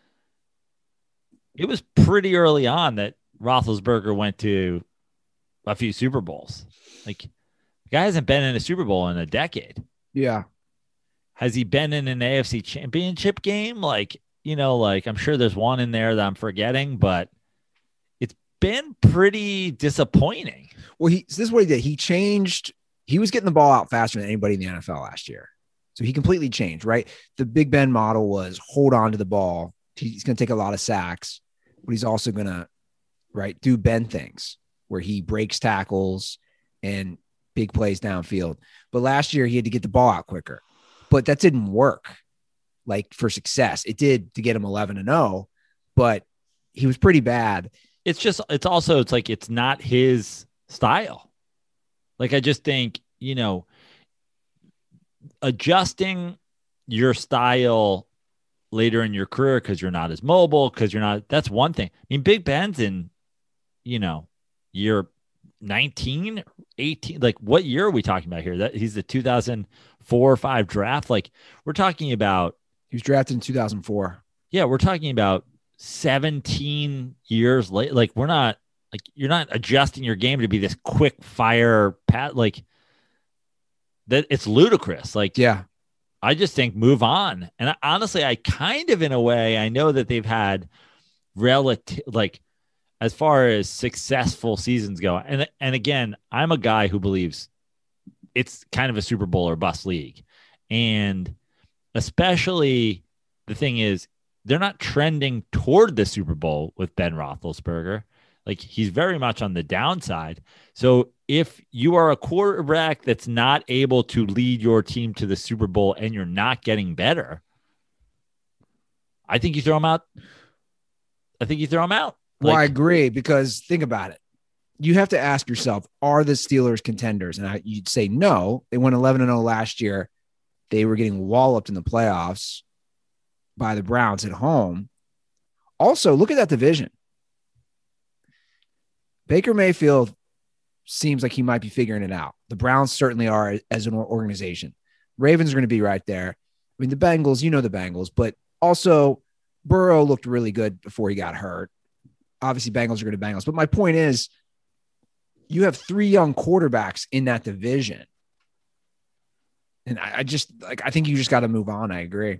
it was pretty early on that Roethlisberger went to a few Super Bowls. Like, the guy hasn't been in a Super Bowl in a decade. Yeah. Has he been in an AFC championship game? Like, you know, like, I'm sure there's one in there that I'm forgetting, but it's been pretty disappointing. Well, this is what he did. He changed. He was getting the ball out faster than anybody in the NFL last year. So he completely changed, right? The Big Ben model was hold on to the ball. He's going to take a lot of sacks. but he's also going to, right, do Ben things where he breaks tackles and big plays downfield. But last year he had to get the ball out quicker, but that didn't work like for success. It did to get him 11-0, but he was pretty bad. It's like, it's not his style. Like, I just think, adjusting your style later in your career because you're not as mobile, that's one thing. I mean, Big Ben's in, year 19, 18. Like, what year are we talking about here? That he's the 2004 or 5 draft. Like, we're talking about. He was drafted in 2004. Yeah, we're talking about 17 years late. Like, we're not, like, you're not adjusting your game to be this quick fire pat. Like, that it's ludicrous. Like, yeah, I just think move on. And honestly, I kind of, in a way, I know that they've had like, as far as successful seasons go. And again, I'm a guy who believes it's kind of a Super Bowl or bust league. And especially the thing is, they're not trending toward the Super Bowl with Ben Roethlisberger. Like, he's very much on the downside. So if you are a quarterback that's not able to lead your team to the Super Bowl and you're not getting better, I think you throw him out. Well, I agree, because think about it. You have to ask yourself, are the Steelers contenders? And you'd say no. They went 11-0 last year. They were getting walloped in the playoffs by the Browns at home. Also, look at that division. Baker Mayfield seems like he might be figuring it out. The Browns certainly are as an organization. Ravens are going to be right there. I mean, the Bengals, the Bengals, but also Burrow looked really good before he got hurt. Obviously, Bengals are going to Bengals. But my point is, you have 3 young quarterbacks in that division. And I think you just got to move on. I agree.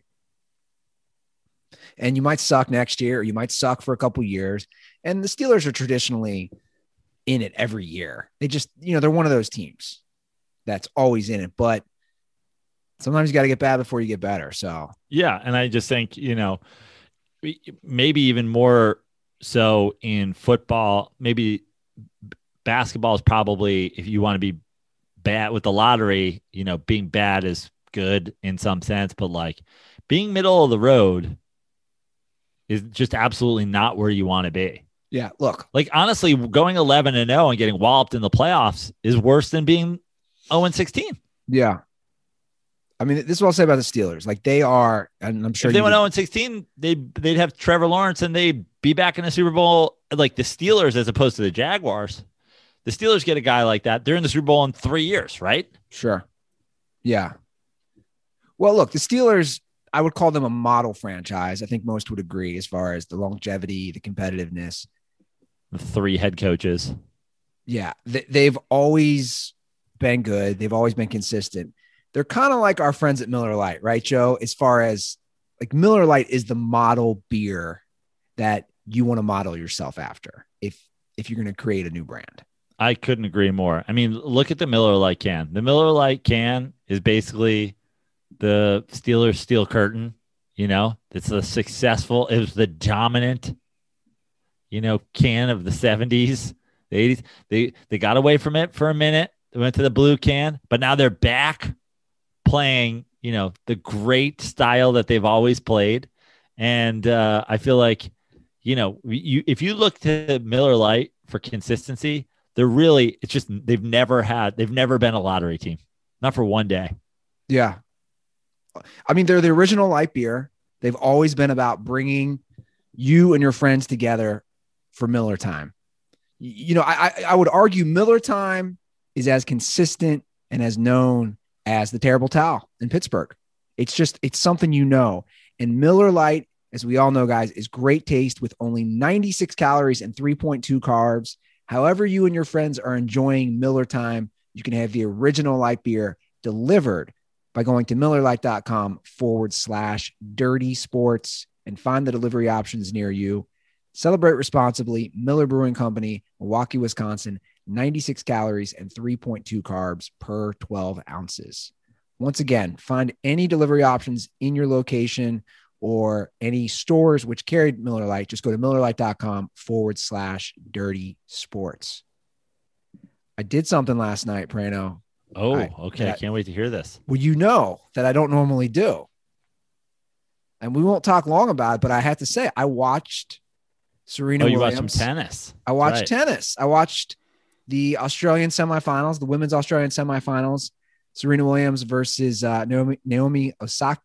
And you might suck next year, or you might suck for a couple years. And the Steelers are traditionally in it every year. They just, they're one of those teams that's always in it. But sometimes you got to get bad before you get better. So, yeah. And I just think, maybe even more so in football, maybe basketball is probably, if you want to be bad with the lottery, being bad is good in some sense, but like being middle of the road is just absolutely not where you want to be. Yeah. Look, like, honestly, going 11-0 and getting walloped in the playoffs is worse than being 0-16. Yeah. I mean, this is what I'll say about the Steelers. Like, they are, and I'm sure if they went 0-16, they'd have Trevor Lawrence and they'd be back in the Super Bowl. Like the Steelers, as opposed to the Jaguars. The Steelers get a guy like that, they're in the Super Bowl in 3 years, right? Sure. Yeah. Well, look, the Steelers, I would call them a model franchise. I think most would agree as far as the longevity, the competitiveness. The 3 head coaches. Yeah. They've always been good. They've always been consistent. They're kind of like our friends at Miller Lite, right, Joe? As far as like Miller Lite is the model beer that you want to model yourself after if you're going to create a new brand. I couldn't agree more. I mean, look at the Miller Lite can. The Miller Lite can is basically the Steelers steel curtain. It's it was the dominant, can of the 70s, the 80s. They got away from it for a minute. They went to the blue can, but now they're back playing, the great style that they've always played. And I feel like, if you look to Miller Lite for consistency, they've never been a lottery team, not for one day. Yeah. I mean, they're the original light beer. They've always been about bringing you and your friends together for Miller Time. I would argue Miller Time is as consistent and as known as the Terrible Towel in Pittsburgh. It's something, and Miller Lite, as we all know, guys, is great taste with only 96 calories and 3.2 carbs. However you and your friends are enjoying Miller Time, you can have the original light beer delivered by going to MillerLite.com/dirty sports and find the delivery options near you. Celebrate responsibly. Miller Brewing Company, Milwaukee, Wisconsin, 96 calories and 3.2 carbs per 12 ounces. Once again, find any delivery options in your location or any stores which carried Miller Lite, just go to MillerLite.com/dirty sports. I did something last night, Prano. Oh, okay. I can't wait to hear this. Well, you know that I don't normally do. And we won't talk long about it, but I have to say, I watched Serena Williams. Watched some tennis. I watched tennis. I watched the Australian semifinals, the women's Australian semifinals, Serena Williams versus Naomi Osaka.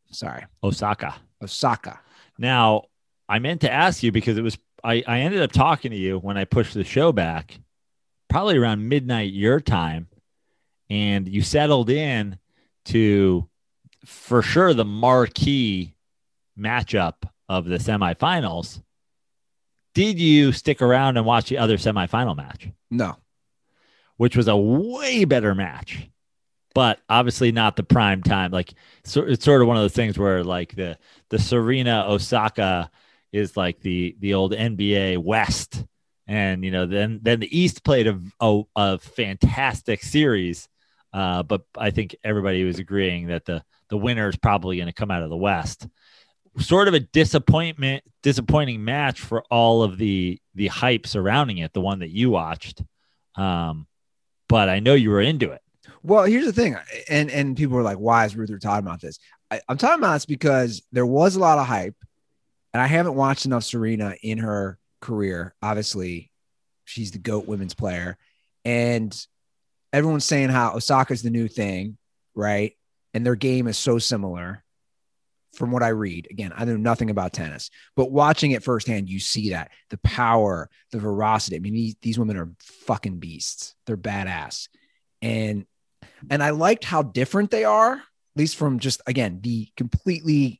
Osaka. Now, I meant to ask you because it was I ended up talking to you when I pushed the show back, probably around midnight your time, and you settled in to, for sure, the marquee matchup of the semifinals. Did you stick around and watch the other semifinal match? No. Which was a way better match, but obviously not the prime time. Like, so it's sort of one of those things where like the Serena Osaka is like the old NBA West. And, then the East played a fantastic series. But I think everybody was agreeing that the winner is probably going to come out of the West. Sort of a disappointing match for all of the hype surrounding it, the one that you watched. But I know you were into it. Well, here's the thing. And people were like, why is Ruther talking about this? I'm talking about this because there was a lot of hype, and I haven't watched enough Serena in her career. Obviously, she's the GOAT women's player, and everyone's saying how Osaka's the new thing, right? And their game is so similar. From what I read, again, I know nothing about tennis, but watching it firsthand, you see that the power, the veracity. I mean, these women are fucking beasts. They're badass. And I liked how different they are, at least from just, again, the completely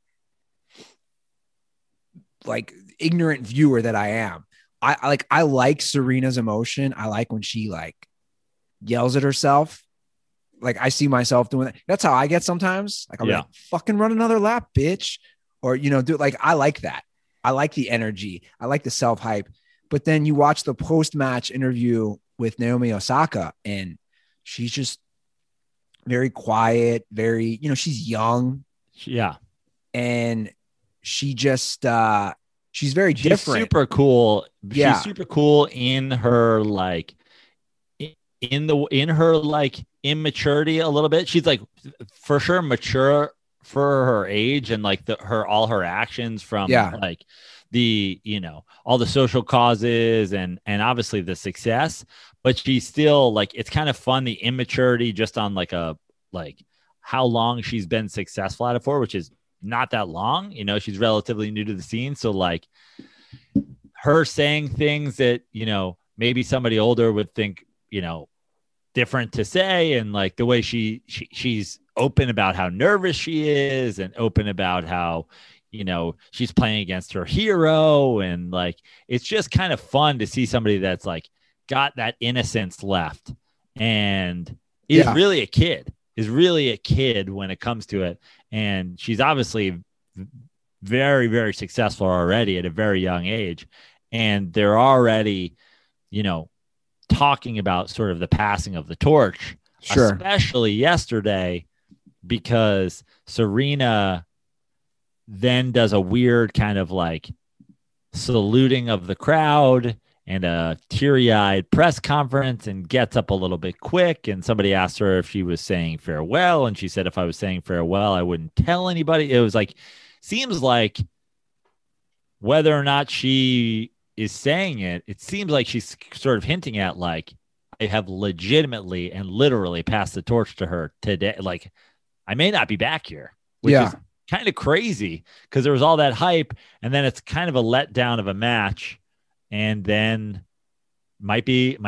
like ignorant viewer that I am. I like Serena's emotion. I like when she like yells at herself. Like, I see myself doing that. That's how I get sometimes. Like, I'm like, fucking run another lap, bitch. Or, do like, I like that. I like the energy. I like the self-hype. But then you watch the post-match interview with Naomi Osaka, and she's just very quiet, very, she's young. Yeah. And she just, she's very different. Super cool. Yeah. She's super cool in her, like, in her like immaturity a little bit. She's like for sure mature for her age, and like all her actions from like the all the social causes and obviously the success, but she's still like, it's kind of fun, the immaturity just on like how long she's been successful at it for, which is not that long. She's relatively new to the scene, so like her saying things that maybe somebody older would think different to say, and like the way she's open about how nervous she is, and open about how she's playing against her hero, and like it's just kind of fun to see somebody that's like got that innocence left and is really a kid when it comes to it. And she's obviously very, very successful already at a very young age, and they're already talking about sort of the passing of the torch, especially yesterday, because Serena then does a weird kind of like saluting of the crowd and a teary-eyed press conference, and gets up a little bit quick. And somebody asked her if she was saying farewell, and she said, if I was saying farewell, I wouldn't tell anybody. It was like, seems like whether or not she is saying it seems like she's sort of hinting at like, I have legitimately and literally passed the torch to her today. Like, I may not be back here, which is kind of crazy because there was all that hype, and then it's kind of a letdown of a match, and then she might be in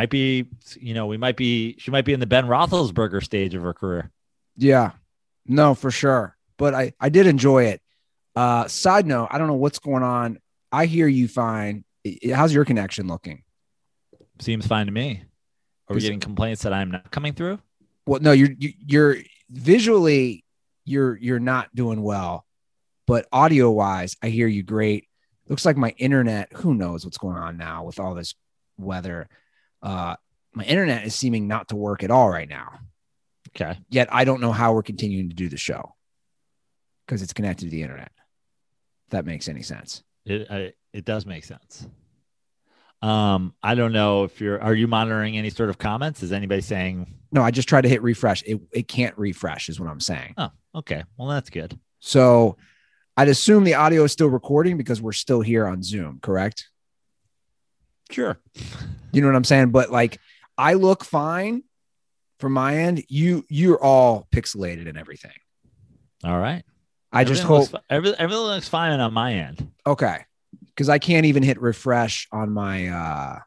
the Ben Roethlisberger stage of her career. Yeah, no, for sure. But I did enjoy it. Side note, I don't know what's going on. I hear you fine. How's your connection looking? Seems fine to me. Are we getting complaints that I'm not coming through? Well, no, you're visually, you're not doing well, but audio wise, I hear you great. Looks like my internet, who knows what's going on now with all this weather. My internet is seeming not to work at all right now. Okay. Yet I don't know how we're continuing to do the show because it's connected to the internet. If that makes any sense. It does make sense. I don't know if are you monitoring any sort of comments? Is anybody saying? No, I just tried to hit refresh. It can't refresh is what I'm saying. Oh, okay. Well, that's good. So I'd assume the audio is still recording because we're still here on Zoom, correct? Sure. You know what I'm saying? But like, I look fine from my end. You're all pixelated and everything. All right. I just hope everything looks fine on my end. Okay. Because I can't even hit refresh on my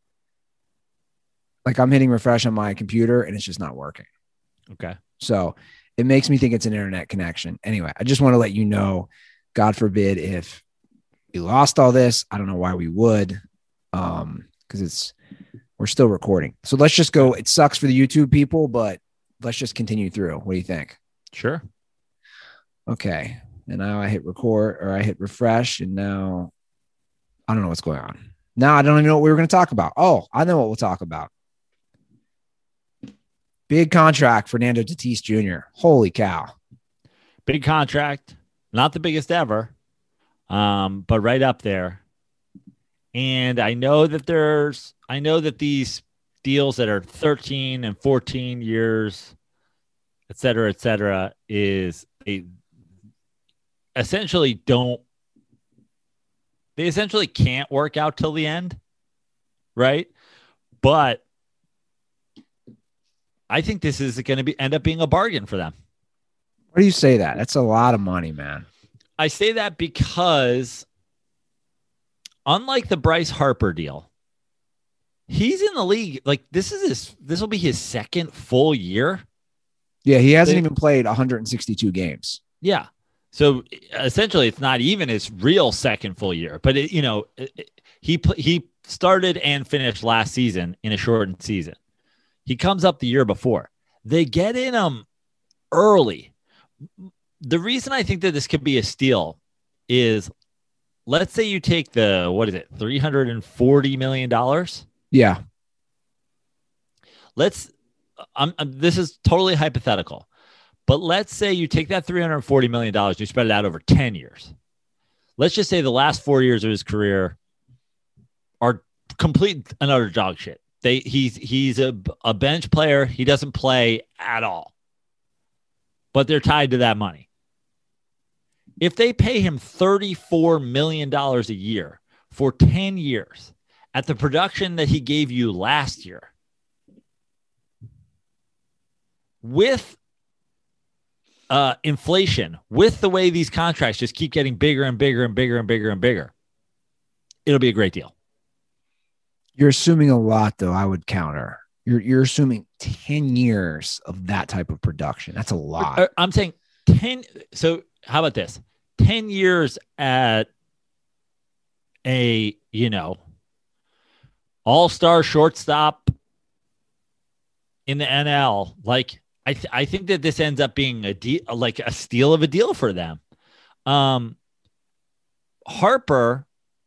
like I'm hitting refresh on my computer and it's just not working. Okay. So it makes me think it's an internet connection. Anyway, I just want to let you know, God forbid if we lost all this, I don't know why we would. Because we're still recording. So let's just go. It sucks for the YouTube people, but let's just continue through. What do you think? Sure. Okay. And now I hit record or I hit refresh and now I don't know what's going on. Now I don't even know what we were going to talk about. Oh, I know what we'll talk about. Big contract, Fernando Tatis Jr. Holy cow. Big contract. Not the biggest ever, but right up there. And I know that these deals that are 13 and 14 years, et cetera, is essentially can't work out till the end, right? But I think this is going to end up being a bargain for them. Why do you say that? That's a lot of money, man. I say that because unlike the Bryce Harper deal, he's in the league. Like this will be his second full year. Yeah. He hasn't even played 162 games. Yeah. So essentially it's not even his real second full year, but he started and finished last season in a shortened season. He comes up the year before. They get in him early. The reason I think that this could be a steal is let's say you take $340 million. Yeah. This is totally hypothetical, but let's say you take that $340 million, you spread it out over 10 years. Let's just say the last 4 years of his career are complete and utter dog shit. He's a bench player. He doesn't play at all, but they're tied to that money. If they pay him $34 million a year for 10 years at the production that he gave you last year, with inflation, with the way these contracts just keep getting bigger and bigger and bigger and bigger and bigger, it'll be a great deal. You're assuming a lot, though. I would counter. You're assuming 10 years of that type of production. That's a lot. I'm saying 10. So how about this? 10 years at a, all-star shortstop in the NL. Like, I think that this ends up being a steal of a deal for them. Harper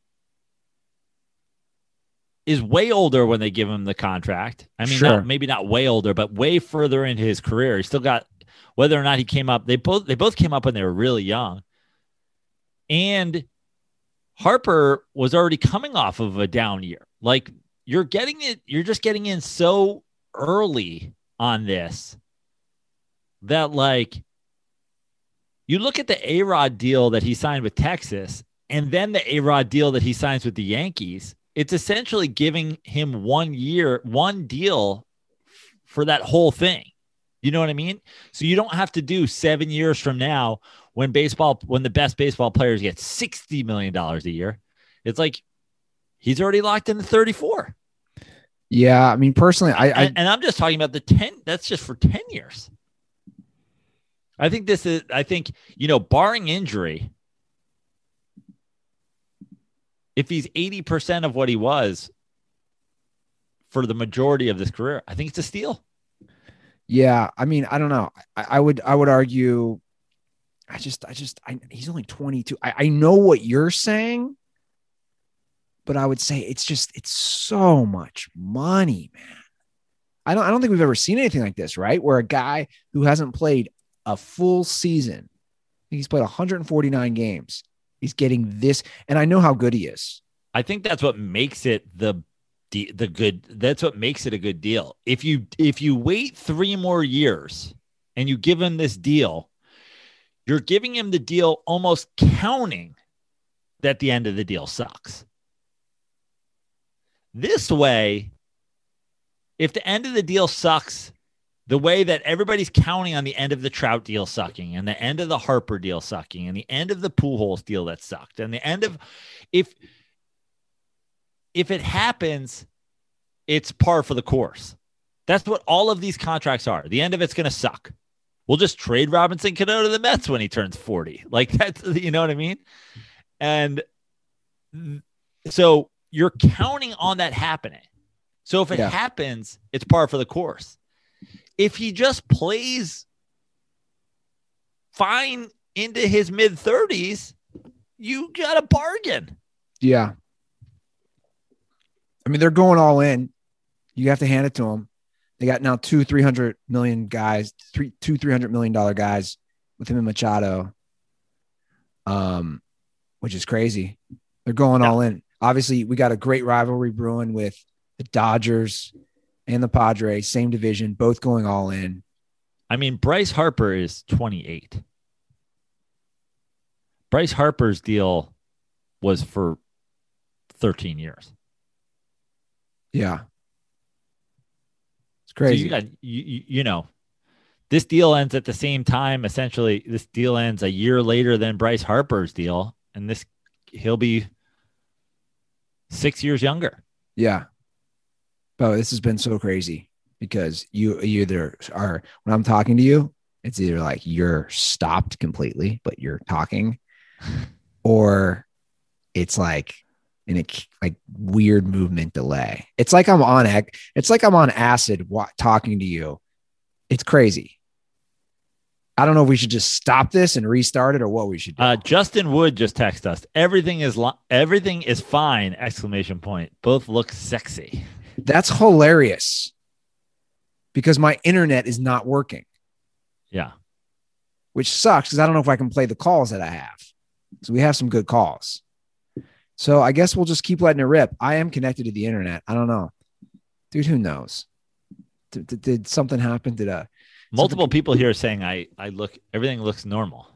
is way older when they give him the contract. I mean, sure. maybe not way older, but way further into his career. He still got, whether or not he came up, they both came up when they were really young. And Harper was already coming off of a down year. Like you're just getting in so early on this that like you look at the A-Rod deal that he signed with Texas and then the A-Rod deal that he signs with the Yankees. It's essentially giving him 1 year, one deal for that whole thing. You know what I mean? So you don't have to do 7 years from now when the best baseball players get $60 million a year. It's like he's already locked in the 34. Yeah. I mean, personally, and I'm just talking about the 10. That's just for 10 years. I think barring injury, if he's 80% of what he was for the majority of this career, I think it's a steal. Yeah. I mean, I don't know. I would argue. He's only 22. I know what you're saying, but I would say it's so much money, man. I don't think we've ever seen anything like this, right? Where a guy who hasn't played a full season, I think he's played 149 games, He's getting this, and I know how good he is. I think that's what makes it the good. That's what makes it a good deal. If you wait 3 more years and you give him this deal, you're giving him the deal almost counting that the end of the deal sucks. This way, if the end of the deal sucks, the way that everybody's counting on the end of the Trout deal sucking and the end of the Harper deal sucking and the end of the Pujols deal that sucked and the end of if it happens, it's par for the course. That's what all of these contracts are. The end of it's going to suck. We'll just trade Robinson Cano to the Mets when he turns 40. Like that's, you know what I mean? And so you're counting on that happening. So if it happens, it's par for the course. If he just plays fine into his mid-30s, you got a bargain. Yeah. I mean, they're going all in. You have to hand it to them. They got now two $300 million guys, two $300 million guys with him and Machado, which is crazy. They're going all in. Obviously, we got a great rivalry brewing with the Dodgers and the Padres, same division, both going all in. I mean, Bryce Harper is 28. Bryce Harper's deal was for 13 years. Yeah. It's crazy. So you got, you know, this deal ends at the same time. Essentially, this deal ends a year later than Bryce Harper's deal. And he'll be 6 years younger. Yeah. But this has been so crazy because you either are, when I'm talking to you, it's either like you're stopped completely, but you're talking, or it's like in a like weird movement delay. It's like I'm on acid talking to you. It's crazy. I don't know if we should just stop this and restart it or what we should do. Justin Wood just texted us. Everything is fine! Exclamation point. Both look sexy. That's hilarious because my internet is not working. Yeah. Which sucks because I don't know if I can play the calls that I have. So we have some good calls. So I guess we'll just keep letting it rip. I am connected to the internet. I don't know. Dude, who knows? Did something happen? Multiple people here saying everything looks normal.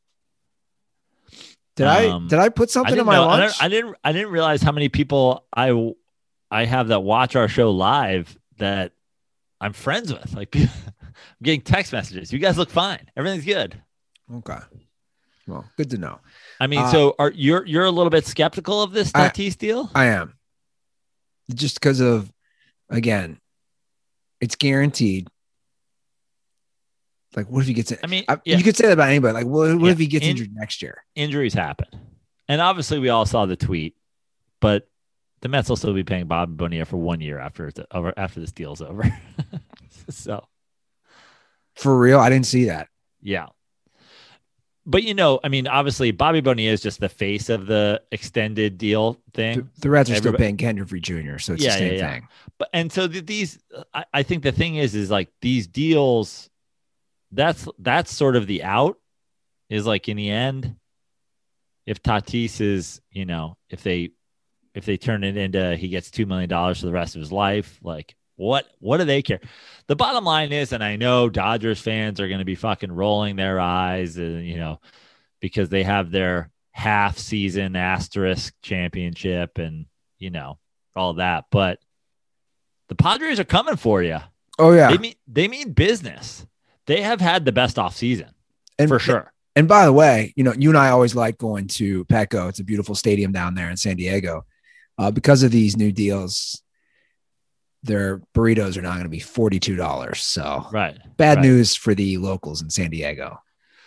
Did I put something in my lunch? I didn't realize how many people I have that watch our show live that I'm friends with. Like, I'm getting text messages. You guys look fine. Everything's good. Okay. Well, good to know. I mean, so you're a little bit skeptical of this Tatis deal? I am. Just because of, again, it's guaranteed. Like, what if he gets it? I mean, you could say that about anybody. Like, what if he gets injured next year? Injuries happen. And obviously we all saw the tweet, but the Mets will still be paying Bob Bonilla for 1 year after this deal's over. So, for real, I didn't see that. Yeah. But, I mean, obviously, Bobby Bonilla is just the face of the extended deal thing. The Reds are still paying Ken Griffey Jr., so it's the same thing. But and so I think the thing is like these deals, that's sort of the out, is like in the end, if Tatis is, if they turn it into he gets $2 million for the rest of his life, like what do they care? The bottom line is, and I know Dodgers fans are going to be fucking rolling their eyes, because they have their half season asterisk championship and, all that. But the Padres are coming for you. Oh yeah. They mean business. They have had the best off season for sure. And by the way, you and I always like going to Petco. It's a beautiful stadium down there in San Diego. Because of these new deals, their burritos are now going to be $42. So bad news for the locals in San Diego.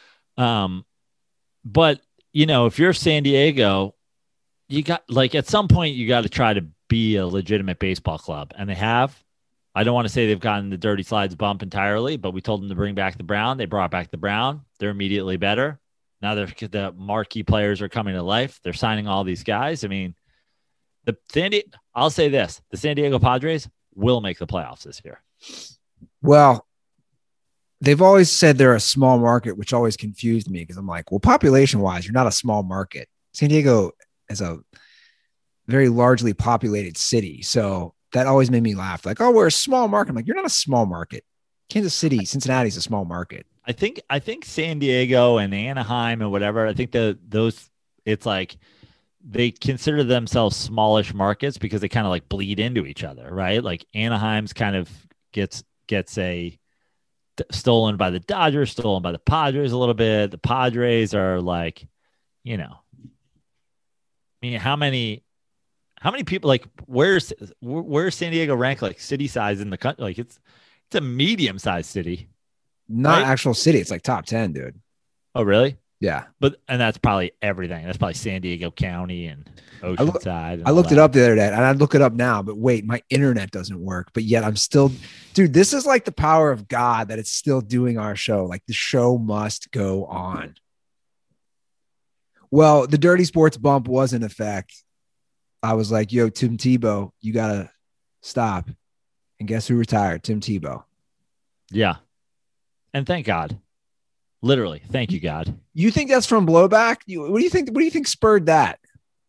But if you're San Diego, you got at some point you got to try to be a legitimate baseball club, and they have. I don't want to say they've gotten the dirty slides bump entirely, but we told them to bring back the Brown. They brought back the Brown. They're immediately better. Now the marquee players are coming to life. They're signing all these guys. I mean, I'll say this: the San Diego Padres will make the playoffs this year. Well, they've always said they're a small market, which always confused me because I'm like, well, population wise, you're not a small market. San Diego is a very largely populated city. So that always made me laugh. Like, oh, we're a small market. I'm like, you're not a small market. Kansas City, Cincinnati's a small market. I think San Diego and Anaheim and whatever, I think those it's like they consider themselves smallish markets because they kind of like bleed into each other, right? Like Anaheim's kind of gets stolen by the Dodgers, stolen by the Padres a little bit. The Padres are like, I mean, how many people, like where's San Diego rank like city size in the country? Like it's a medium sized city. Not right? actual city. It's like top 10, dude. Oh, really? Yeah. And that's probably everything. That's probably San Diego County and Oceanside. I looked it up the other day and I'd look it up now, but wait, my internet doesn't work. But yet I'm still, dude, this is like the power of God that it's still doing our show. Like the show must go on. Well, the Dirty Sports bump was in effect. I was like, yo, Tim Tebow, you got to stop. And guess who retired? Tim Tebow. Yeah. And thank God. Literally, thank you, God. You think that's from blowback? What do you think? What do you think spurred that?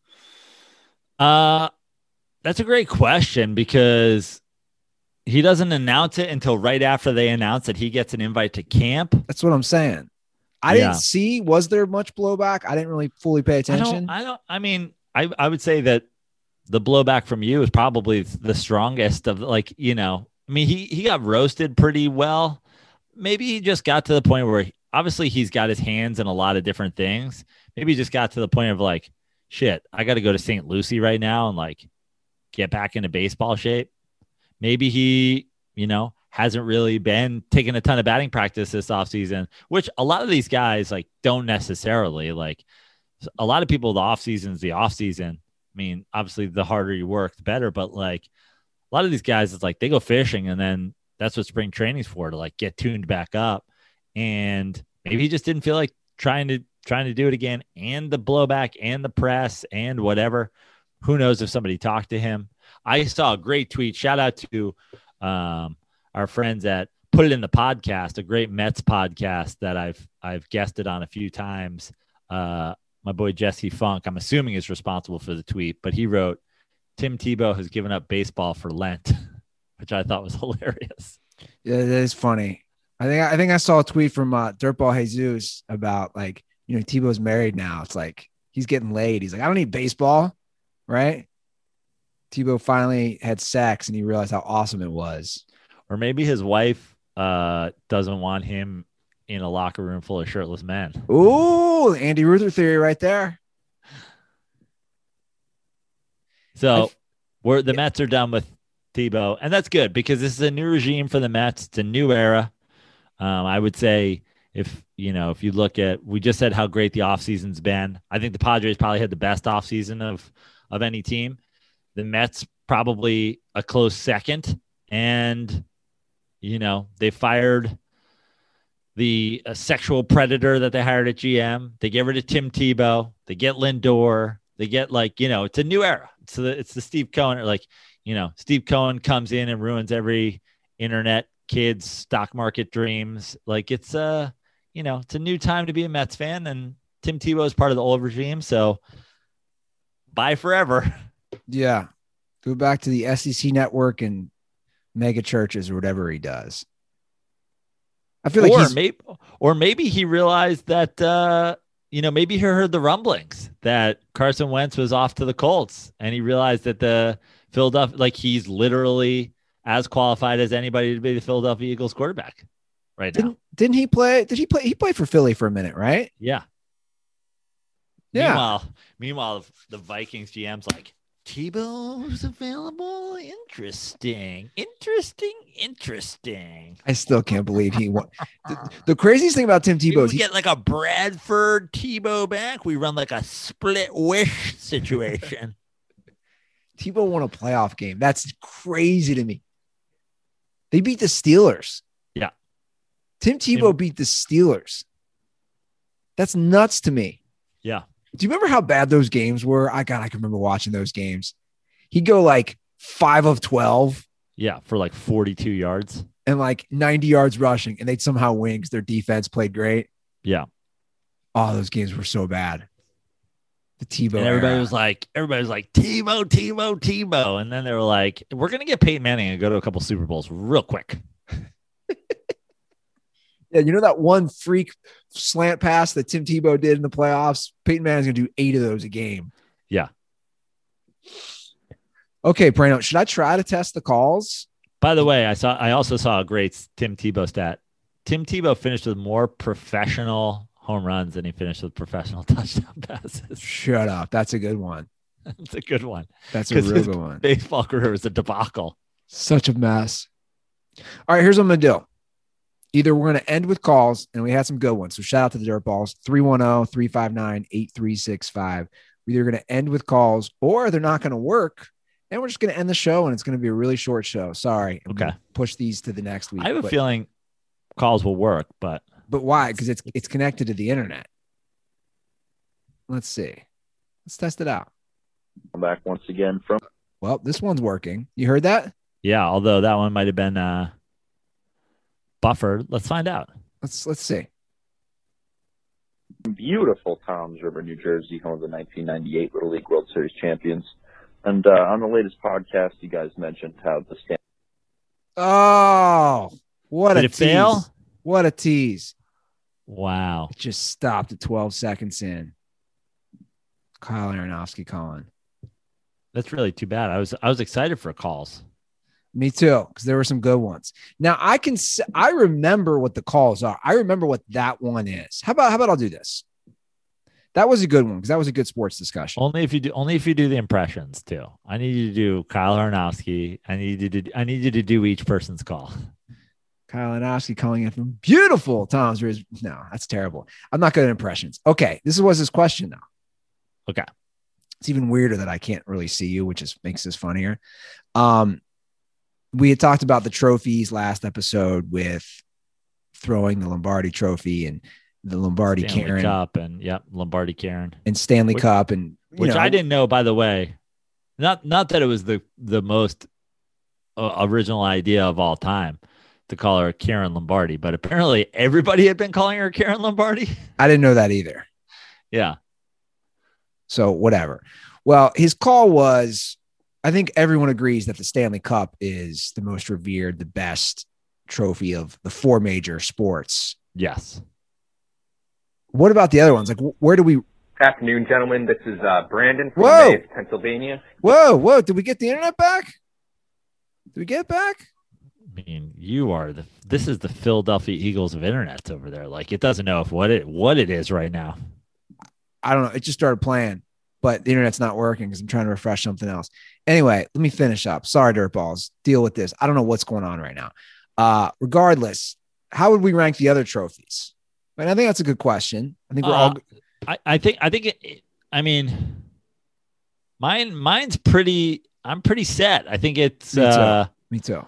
That's a great question because he doesn't announce it until right after they announce that he gets an invite to camp. That's what I'm saying. I didn't see. Was there much blowback? I didn't really fully pay attention. I would say that the blowback from you is probably the strongest of he got roasted pretty well. Maybe he just got to the point where obviously he's got his hands in a lot of different things. Maybe he just got to the point of like, shit, I got to go to St. Lucie right now and like get back into baseball shape. Maybe he, hasn't really been taking a ton of batting practice this offseason, which a lot of these guys like don't necessarily like. A lot of people, the offseason is the offseason. I mean, obviously the harder you work, the better, but like a lot of these guys, it's like they go fishing and then that's what spring training's for, to like get tuned back up. And maybe he just didn't feel like trying to do it again, and the blowback and the press and whatever. Who knows if somebody talked to him. I saw a great tweet. Shout out to our friends at Put It in the Podcast, a great Mets podcast that I've guested on a few times. My boy Jesse Funk, I'm assuming, is responsible for the tweet, but he wrote, Tim Tebow has given up baseball for Lent, which I thought was hilarious. Yeah, it is funny. I think I saw a tweet from Dirtball Jesus about like, Tebow's married now. It's like he's getting laid. He's like, I don't need baseball, right? Tebow finally had sex and he realized how awesome it was. Or maybe his wife doesn't want him in a locker room full of shirtless men. Ooh, Andy Ruther theory right there. So the Mets are done with Tebow, and that's good because this is a new regime for the Mets. It's a new era. I would say if you look at, we just said how great the offseason's been. I think the Padres probably had the best offseason of any team. The Mets probably a close second, and they fired the sexual predator that they hired at GM. They get rid of Tim Tebow. They get Lindor. They get it's a new era. It's the Steve Cohen, Steve Cohen comes in and ruins every internet kid's stock market dreams. Like it's a new time to be a Mets fan, and Tim Tebow is part of the old regime. So bye forever. Yeah. Go back to the SEC network and mega churches or whatever he does. I feel maybe he realized that, maybe he heard the rumblings that Carson Wentz was off to the Colts, and he realized that the Philadelphia, like he's literally as qualified as anybody to be the Philadelphia Eagles quarterback right now. Didn't he play? Did he play? He played for Philly for a minute, right? Yeah. Yeah. Meanwhile, the Vikings GM's like, Tebow's available. Interesting. I still can't believe he won. The craziest thing about Tim Tebow is we get like a Bradford Tebow back. We run like a split wish situation. Tebow won a playoff game. That's crazy to me. They beat the Steelers. Yeah. Tim Tebow beat the Steelers. That's nuts to me. Yeah. Do you remember how bad those games were? I can remember watching those games. He'd go like 5 of 12. Yeah, for like 42 yards. And like 90 yards rushing, and they'd somehow win because their defense played great. Yeah. Oh, those games were so bad. The Tebow. And everybody era. was like, Tebow, Tebow, Tebow. And then they were like, we're going to get Peyton Manning and go to a couple Super Bowls real quick. Yeah, you know that one freak slant pass that Tim Tebow did in the playoffs? Peyton Manning's going to do 8 of those a game. Yeah. Okay, Prano, should I try to test the calls? By the way, I also saw a great Tim Tebow stat. Tim Tebow finished with more professional home runs than he finished with professional touchdown passes. Shut up. That's a good one. It's a good one. That's a real good one. Baseball career was a debacle. Such a mess. All right, here's what I'm going to do. Either we're going to end with calls, and we had some good ones. So shout out to the Dirtballs, 310-359-8365. We're either going to end with calls or they're not going to work. And we're just going to end the show, and it's going to be a really short show. Sorry. Okay. Push these to the next week. I have a feeling calls will work, but why? Because it's connected to the internet. Let's see. Let's test it out. I'm back once again from. Well, this one's working. You heard that? yeah, although that one might have been buffered. Let's find out. Let's see. Beautiful Toms River, New Jersey, home of the 1998 Little League World Series champions. And on the latest podcast, you guys mentioned how the stand. Oh, what Did a it tease. fail? What a tease. Wow. It just stopped at 12 seconds in. Kyle Aronofsky calling. That's really too bad. I was excited for calls. Me too, because there were some good ones. Now I remember what the calls are. I remember what that one is. How about I'll do this? That was a good one because that was a good sports discussion. Only if you do the impressions too. I need you to do Kyle Aronofsky. I need you to do each person's call. Kyle Aronofsky calling in from beautiful Tom's. No, that's terrible. I'm not good at impressions. Okay, this was his question now. Okay. It's even weirder that I can't really see you, which makes this funnier. We had talked about the trophies last episode with throwing the Lombardi Trophy and the Lombardi Stanley Karen Cup and Lombardi Karen and Stanley Cup and which I didn't know, by the way. Not that it was the most original idea of all time to call her Karen Lombardi, but apparently everybody had been calling her Karen Lombardi. I didn't know that either. Yeah. So whatever. Well, his call was, I think everyone agrees that the Stanley Cup is the most revered, the best trophy of the 4 major sports. Yes. What about the other ones? Like, where do we? Afternoon, gentlemen. This is Brandon from Whoa. Mays, Pennsylvania. Whoa. Did we get the internet back? Did we get it back? I mean, this is the Philadelphia Eagles of internets over there. Like, it doesn't know what it is right now. I don't know. It just started playing, but the internet's not working because I'm trying to refresh something else. Anyway, let me finish up. Sorry, Dirtballs. Deal with this. I don't know what's going on right now. Regardless, how would we rank the other trophies? And I think that's a good question. I think we're all. I think I mean, mine's pretty. I'm pretty set. I think it's. Me too.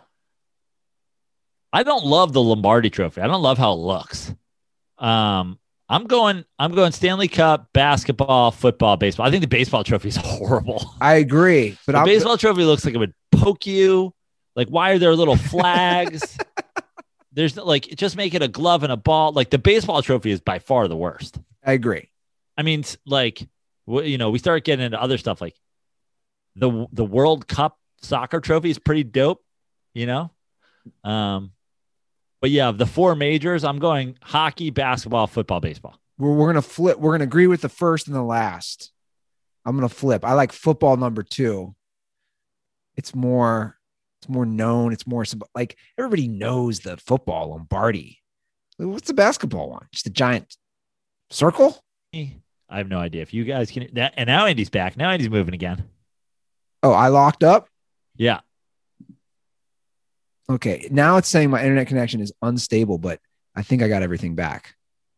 I don't love the Lombardi Trophy. I don't love how it looks. I'm going Stanley Cup, basketball, football, baseball. I think the baseball trophy is horrible. I agree, but the baseball trophy looks like it would poke you. Like, why are there little flags? There's just make it a glove and a ball. Like, the baseball trophy is by far the worst. I agree. I mean, like, we start getting into other stuff like the World Cup soccer trophy is pretty dope, But yeah, of the 4 majors, I'm going hockey, basketball, football, baseball. We're going to flip. We're going to agree with the first and the last. I'm going to flip. I like football number 2. It's more known. It's more like everybody knows the football Lombardi. What's the basketball one? Just a giant circle? I have no idea. If you guys can, and now Andy's back. Now Andy's moving again. Oh, I locked up? Yeah. Okay. Now it's saying my internet connection is unstable, but I think I got everything back.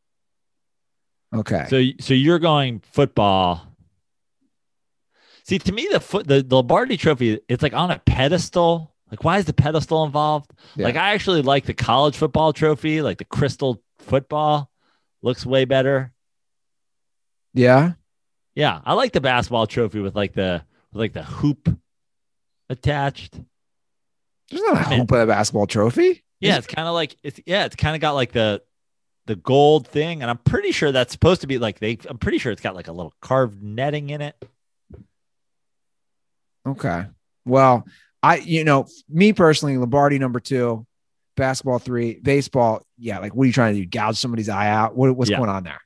Okay. So you're going football. See, to me, the Lombardi Trophy, it's like on a pedestal. Like, why is the pedestal involved? Yeah. Like, I actually like the college football trophy, like the crystal football looks way better. Yeah. Yeah. I like the basketball trophy with the hoop attached. There's not a hoop at a basketball trophy. Yeah. It's kind of like, it's kind of got like the the gold thing, and I'm pretty sure that's supposed to be like I'm pretty sure it's got like a little carved netting in it. Okay. Well, me personally, Lombardi number 2, basketball 3, baseball. Yeah. Like, what are you trying to do? Gouge somebody's eye out? What's going on there?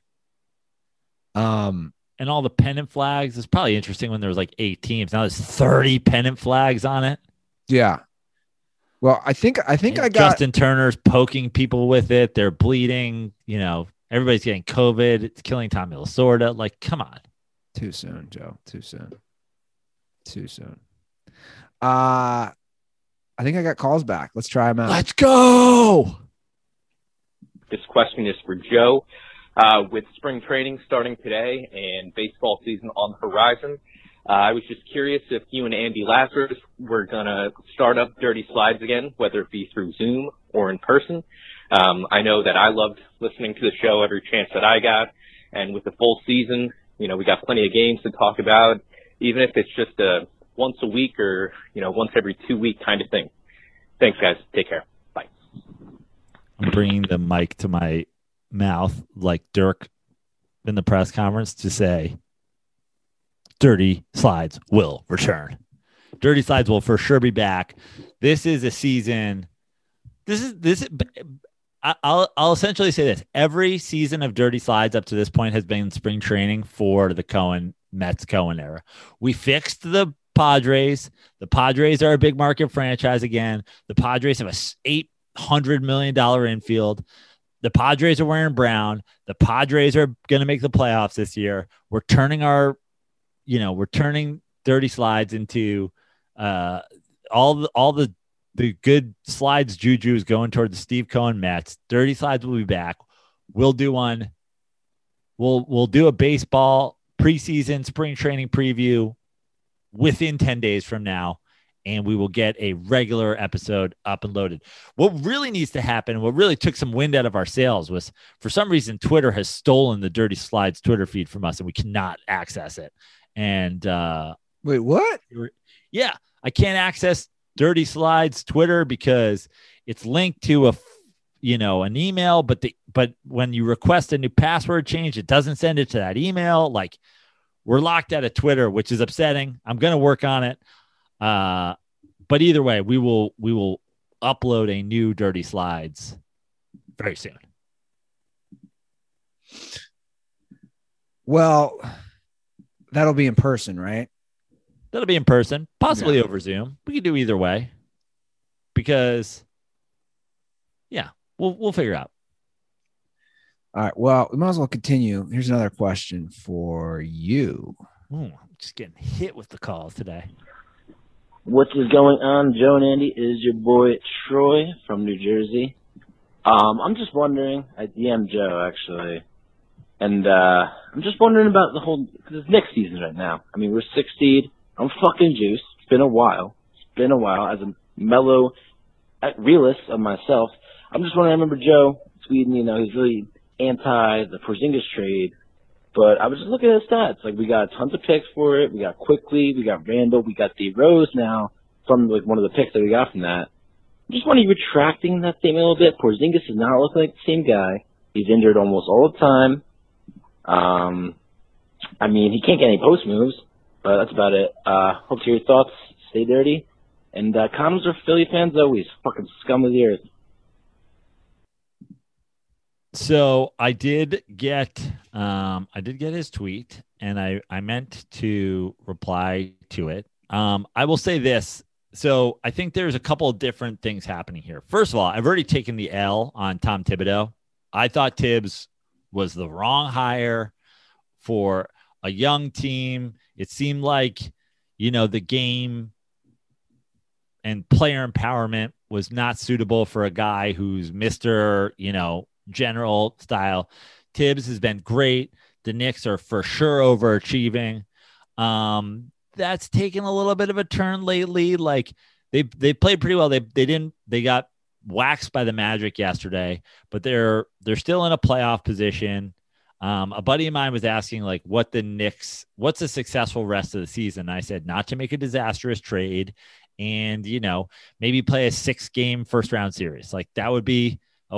And all the pennant flags. It's probably interesting when there was like 8 teams. Now there's 30 pennant flags on it. Yeah. Well, I think I got Justin Turner's poking people with it. They're bleeding. Everybody's getting COVID. It's killing Tommy Lasorda. Like, come on. Too soon, Joe. Too soon. I think I got calls back. Let's try them out. Let's go. This question is for Joe. With spring training starting today and baseball season on the horizon, I was just curious if you and Andy Lazarus were going to start up Dirty Slides again, whether it be through Zoom or in person. I know that I loved listening to the show every chance that I got. And with the full season, we got plenty of games to talk about, even if it's just a once a week or, once every 2 week kind of thing. Thanks, guys. Take care. Bye. I'm bringing the mic to my mouth like Dirk in the press conference to say, Dirty Slides will return. Dirty Slides will for sure be back. This is a season. I'll essentially say this. Every season of Dirty Slides up to this point has been spring training for the Mets Cohen era. We fixed the Padres. The Padres are a big market franchise again. The Padres have a $800 million infield. The Padres are wearing brown. The Padres are going to make the playoffs this year. We're turning Dirty Slides into all the good slides juju is going toward the Steve Cohen Mets. Dirty Slides will be back. We'll do one. We'll do a baseball preseason spring training preview within 10 days from now, and we will get a regular episode up and loaded. What really needs to happen, what really took some wind out of our sails, was for some reason Twitter has stolen the Dirty Slides Twitter feed from us, and we cannot access it. And wait, what? Yeah, I can't access Dirty Slides Twitter because it's linked to an email, but when you request a new password change, it doesn't send it to that email. Like, we're locked out of Twitter, which is upsetting. I'm going to work on it. But either way, we will upload a new Dirty Slides very soon. Well, that'll be in person, right? That'll be in person, possibly over Zoom. We could do either way because, yeah, we'll figure it out. All right. Well, we might as well continue. Here's another question for you. Just getting hit with the calls today. What is going on, Joe and Andy? It is your boy Troy from New Jersey. I'm just wondering, I DM Joe actually, and I'm just wondering about the whole, because it's Knicks season right now. I mean, we're 6th seed. I'm fucking juiced. It's been a while. As a mellow realist of myself. I'm just wondering, I remember Joe tweeting, he's really anti the Porzingis trade. But I was just looking at the stats. Like, we got tons of picks for it. We got Quickly. We got Randall. We got D Rose now from one of the picks that we got from that. I just want to be retracting that statement a little bit. Porzingis does not look like the same guy. He's injured almost all the time. I mean, he can't get any post moves, but that's about it. Hope to hear your thoughts. Stay dirty. And condoms are Philly fans always. Fucking scum of the earth. So I did get his tweet, and I meant to reply to it. I will say this. So I think there's a couple of different things happening here. First of all, I've already taken the L on Tom Thibodeau. I thought Tibbs was the wrong hire for a young team. It seemed like, the game and player empowerment was not suitable for a guy who's Mr., general style. Tibbs has been great. The Knicks are for sure overachieving. That's taken a little bit of a turn lately. Like, they played pretty well. They got waxed by the Magic yesterday, but they're still in a playoff position. A buddy of mine was asking, like, what's a successful rest of the season? I said, not to make a disastrous trade and, maybe play a 6-game first round series. Like, that would be a win.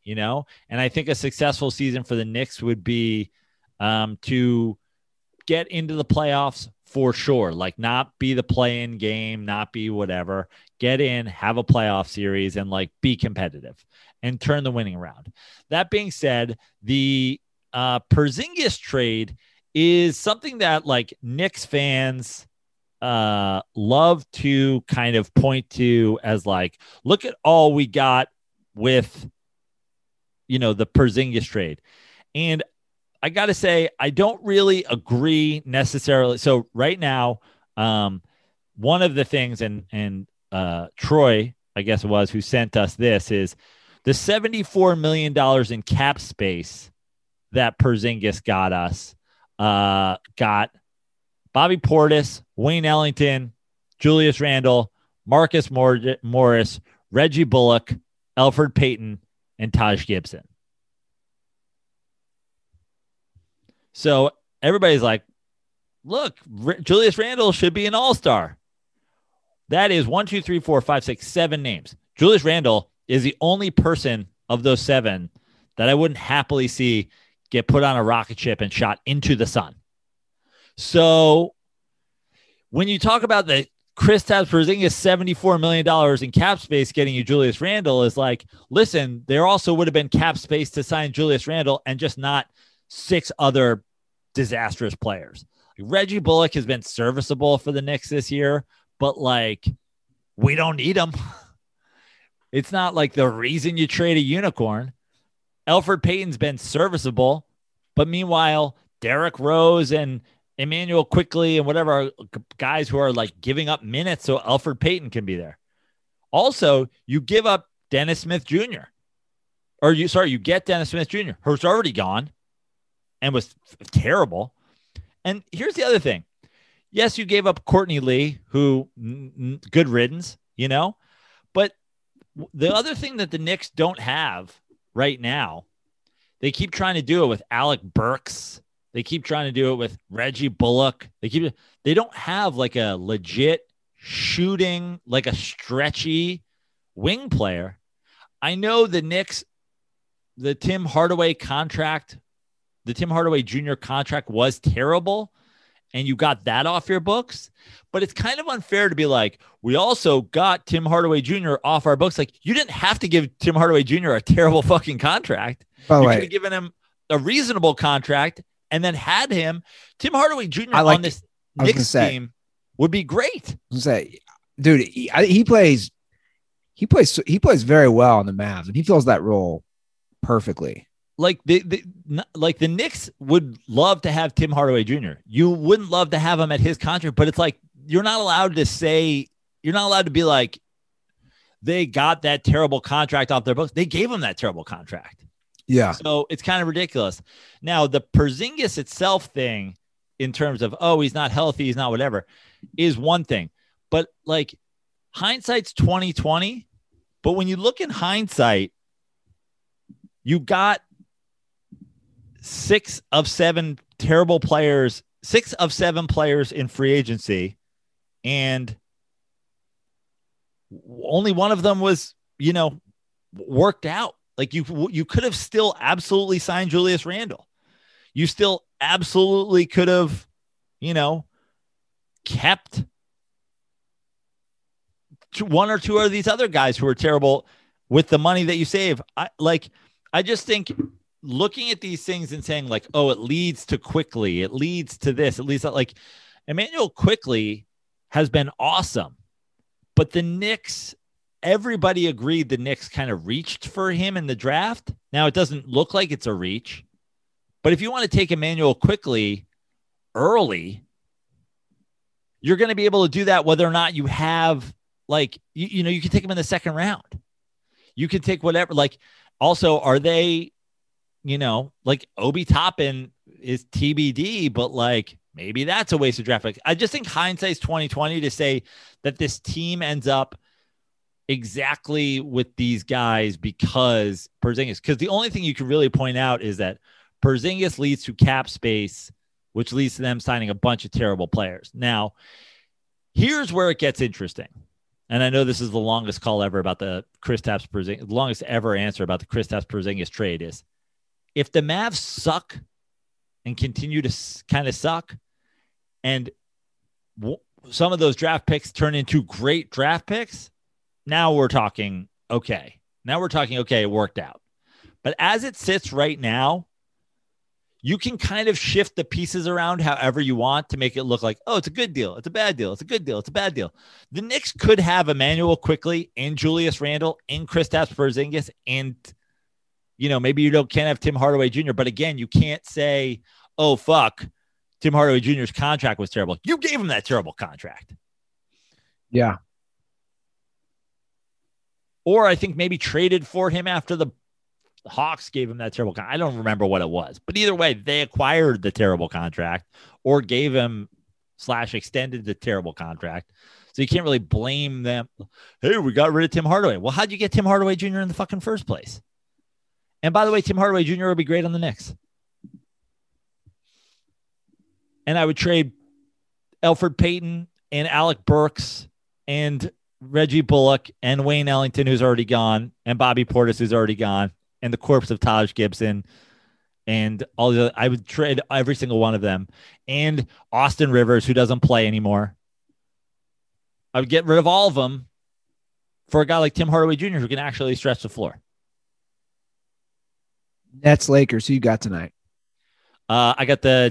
you know? And I think a successful season for the Knicks would be to get into the playoffs for sure. Like, not be the play-in game, not be whatever. Get in, have a playoff series, and like be competitive and turn the winning around. That being said, the Porzingis trade is something that like Knicks fans love to kind of point to as like, look at all we got with, you know, the Porzingis trade. And I got to say, I don't really agree necessarily. So right now, one of the things, and Troy, I guess it was, who sent us this, is the $74 million in cap space that Porzingis got us, got Bobby Portis, Wayne Ellington, Julius Randle, Marcus Morris, Reggie Bullock, Elfrid Payton, and Taj Gibson. So everybody's like, look, Julius Randle should be an all-star. That is 1, 2, 3, 4, 5, 6, 7 names. Julius Randle is the only person of those 7 that I wouldn't happily see get put on a rocket ship and shot into the sun. So when you talk about the Kristaps Porzingis $74 million in cap space getting you Julius Randle, is like, listen, there also would have been cap space to sign Julius Randle and just not 6 other disastrous players. Reggie Bullock has been serviceable for the Knicks this year, but like, we don't need him. It's not like the reason you trade a unicorn. Elfrid Payton's been serviceable, but meanwhile, Derrick Rose and Emmanuel Quickley and whatever guys who are like giving up minutes so Elfrid Payton can be there. Also, you give up Dennis Smith Jr. You get Dennis Smith Jr., who's already gone and was terrible. And here's the other thing. Yes, you gave up Courtney Lee, who good riddance, you know, but the other thing that the Knicks don't have right now, they keep trying to do it with Alec Burks. They keep trying to do it with Reggie Bullock. They don't have like a legit shooting, like a stretchy wing player. I know the Knicks, the Tim Hardaway Jr. contract was terrible, and you got that off your books. But it's kind of unfair to be like, we also got Tim Hardaway Jr. off our books. Like, you didn't have to give Tim Hardaway Jr. a terrible fucking contract. You could have given him a reasonable contract and then had him. Tim Hardaway Jr. on this Knicks team would be great. Dude, he plays very well on the Mavs, and he fills that role perfectly. Like the Knicks would love to have Tim Hardaway Jr. You wouldn't love to have him at his contract, but it's like, you're not allowed to be like, they got that terrible contract off their books. They gave him that terrible contract. Yeah. So it's kind of ridiculous. Now, the Porzingis itself thing, in terms of, oh, he's not healthy, he's not whatever, is one thing. But like, hindsight's 20/20. But when you look in hindsight, you got 6 of 7 terrible players, 6 of 7 players in free agency, and only one of them was, you know, worked out. Like, you could have still absolutely signed Julius Randle. You still absolutely could have, you know, kept 1 or 2 of these other guys who are terrible with the money that you save. I just think looking at these things and saying like, oh, it leads to Quickley, it leads to this, it leads to, like, Emmanuel Quickley has been awesome, but the Knicks, everybody agreed the Knicks kind of reached for him in the draft. Now, it doesn't look like it's a reach, but if you want to take Emmanuel Quickley early, you're going to be able to do that whether or not you have, like, you know, you can take him in the second round. You can take whatever, like, also, are they, you know, like, Obi Toppin is TBD, but like, maybe that's a waste of draft pick. I just think hindsight's 20/20 to say that this team ends up exactly with these guys because Porzingis. Because the only thing you can really point out is that Porzingis leads to cap space, which leads to them signing a bunch of terrible players. Now, here's where it gets interesting. and I know this is the longest call ever about the Kristaps Porzingis, longest ever answer about the Kristaps Porzingis trade is, if the Mavs suck and continue to kind of suck, and some of those draft picks turn into great draft picks, now we're talking okay. Now we're talking okay, it worked out. But as it sits right now, you can kind of shift the pieces around however you want to make it look like, oh, it's a good deal, it's a bad deal, it's a good deal, it's a bad deal. The Knicks could have Emmanuel Quickley and Julius Randle and Kristaps Porzingis, and maybe can't have Tim Hardaway Jr. But again, you can't say, oh fuck, Tim Hardaway Jr.'s contract was terrible. You gave him that terrible contract. Yeah. Or I think maybe traded for him after the Hawks gave him that terrible contract. I don't remember what it was, but either way, they acquired the terrible contract or gave him / extended the terrible contract. So you can't really blame them. Hey, we got rid of Tim Hardaway. Well, how'd you get Tim Hardaway Jr. in the fucking first place? And by the way, Tim Hardaway Jr. would be great on the Knicks. And I would trade Elfrid Payton and Alec Burks and Reggie Bullock and Wayne Ellington, who's already gone, and Bobby Portis, who's already gone, and the corpse of Taj Gibson, and all the other. I would trade every single one of them, and Austin Rivers, who doesn't play anymore. I would get rid of all of them for a guy like Tim Hardaway Jr., who can actually stretch the floor. Nets, Lakers. Who you got tonight? I got the